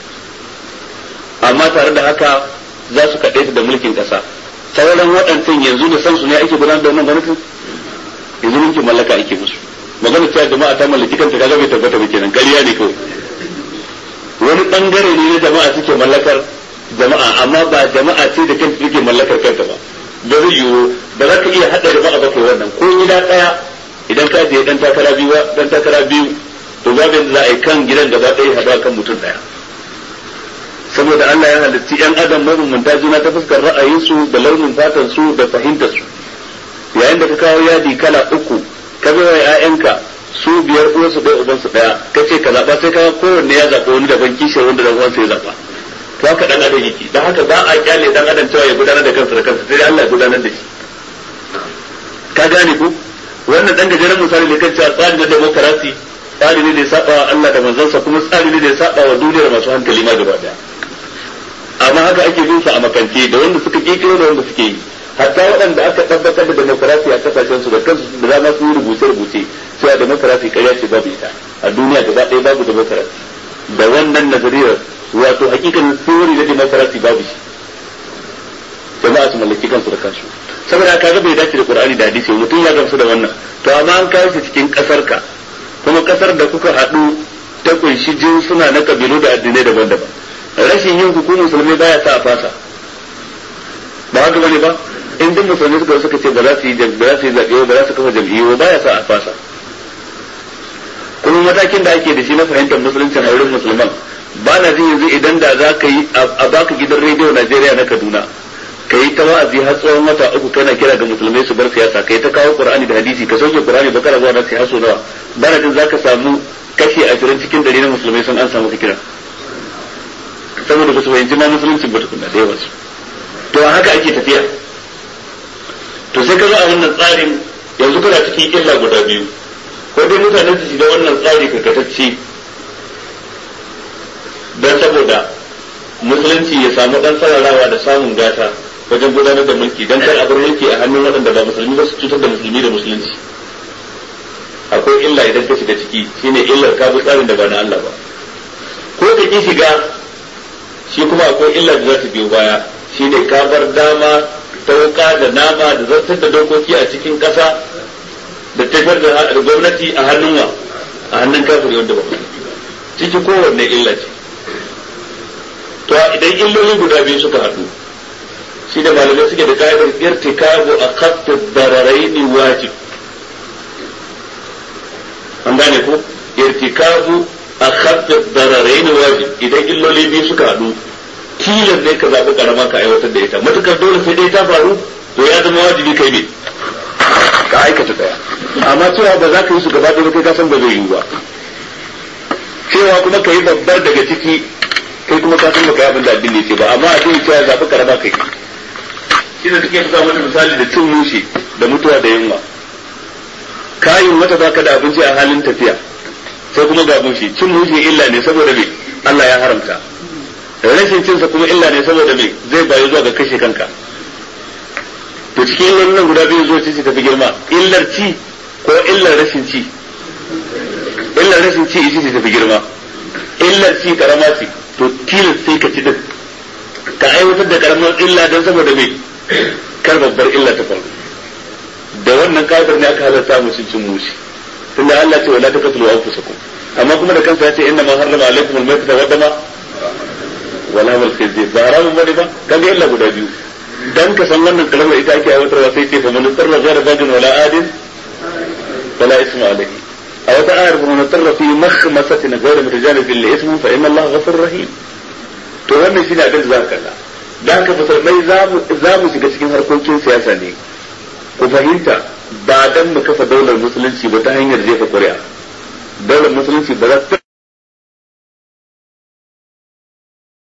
Speaker 1: amma tare da haka za su kaɗaita da mulkin ƙasa sauran waɗancan yanzu da san su ne ake gudanar da wannan gwamnatin yanzu mulkin mallaka ake musu magana cewa jama'a ta mallaki kanta kaga bai tabbata ba kenan ƙarya ne kawai wani bangare ne na jama'a suke mallakar jama'a amma ba jama'a ce da kanta suke mallakar kanta ba da zai yiwu ba za ka iya haɗa jama'a ba kai wannan ko gida ɗaya idan ka je dan takara biyu to babu yadda za a yi kan gidan gaba ɗaya haɗuwa kan mutum ɗaya saboda Allah ya halitti yan adam mabambanta juna ta fuskar ra'ayinsu da launin fatan su da fahimtar su yayin da ka kawo yadi kala uku ka bai wa ƴaƴanka su biyar uwansu ɗaya ubansu ɗaya ka ce ka zaɓa sai ka kowanne ya zaɓa wani daban kishiyar wanda dan uwansa ya zaɓa to haka dan adam yake dan haka ba a kyale dan adam cewa ya gudanar da kansa da kansa sai Allah ya gudanar da shi ka gane ko wannan dan gajeren misali ne kan cewa tsari na demokarasi tsari ne da ya saba wa Allah da manzansa kuma tsari ne da ya saba wa duniyar masu hankali ma gaba daya amma haka ake bin sa a makance da wanda suka kikiro da wanda suke yi hatta waɗanda aka tabbatar da demokarasi a kasashen su da kansu da dama su rubuce rubuce cewa demokarasi ƙarya ce babu ita a duniya gaba ɗaya babu demokarasi da wannan nazariyar wato hakikanin theory na demokarasi babu shi jama'a su mallaki kansu da kansu saboda kaga bai dace da Qur'ani da hadisi mutum ya gamsu da wannan to amma an kawo shi cikin kasar ka kuma kasar da kuka haɗu ta kunshi jinsuna na kabilu da addinai daban-daban rashin yin hukumar musulmi baya sa a fasa ba haka bane ba in duk musulmi suka ce ba za su yi zaɓe ba za su kafa jam'iyyu ba ya sa a fasa kuma matakin da ake da shi na fahimtar musulunci a wurin musulman ba na jin yanzu idan da za ka yi a baka gidan rediyo Najeriya na Kaduna ka yi ta wa'azi har tsawon wata uku kana kira ga musulmai su bar siyasa ka yi ta kawo Qur'ani da hadisi ka sauke Qur'ani bakara zuwa nasi har so nawa ba na jin za ka samu kashi 20 cikin 100 na musulmai sun an samu kira saboda ba su fahimci ma musulunci ba tukunna da yawansu to haka ake tafiya to sai ka zo a wannan tsarin yanzu kana cikin illa guda biyu ko dai mutanen su shiga wannan tsari karkatacce don saboda musulunci ya samu dan sararawa da samun gata wajen gudanar da mulki don kar abin mulki a hannun waɗanda ba musulmi ba su cutar da musulmi da musulunci akwai illa idan ka shiga ciki shine illar ka bi tsarin da ba na Allah ba ko ka ki shiga shi kuma akwai illa da za ta biyo baya shine ka bar dama ta wuka da nama da zartar da dokoki a cikin ƙasa da tafiyar da gwamnati a hannun wa a hannun kafiri wanda ba ciki kowanne illa ce to idan illoli guda biyu suka haɗu shi da malamai suke da ka'idar irtikabu a khaffif dararaini wajib an gane ko irtikabu a khaffif dararaini wajib idan illoli biyu suka haɗu tilas ne ka zaɓi karama ka aiwatar da ita matukar dole sai dai ta faru to ya zama wajibi kai ne ka aikata daya amma cewa ba za ka yi su gaba ɗaya kai ka san ba zai yi ba cewa kuma ka yi babbar daga ciki kai kuma ka san ba ka yi abin da addini ce ba amma a zai cewa zaɓi karama kai shi da suke fita wani misali da cin mushe da mutuwa da yunwa kayin wata baka da abinci a halin tafiya sai kuma ga mushe cin mushe illa ne saboda me Allah ya haramta rashin cinsa kuma illa ne saboda me zai bayu zuwa ga kashe kanka to cikin illolin nan guda biyu zuwa ci tafi girma illar ci ko illar rashin ci illar rashin ci ita ce tafi girma illar ci karama ce to tilas sai ka ci din ka aiwatar da karamar illa don saboda me kar babbar illa ta faru da wannan kafir ne aka halarta mu cin mushi tunda Allah ce wala taqtulu anfusakum amma kuma da kansa ya ce inna ma harrama alaikum al-maytata wa dama wala wal khizyr ba haramun bane ba kaga illa guda biyu dan ka san wannan kalmar ita ake aiwatarwa sai ce fa man tarra ghayra bagin wala adin wala isma alayhi a wata ayar fa man tarra fi makhmasatin ghayra mutajanib bil ism fa inna Allah ghafurur rahim to wannan shine abin da zaka kalla dan ka musulmai za mu shiga cikin harkokin siyasa ne ku fahimta ba dan mu kafa daular musulunci ba ta hanyar jefa ƙuri'a daular musulunci ba za ta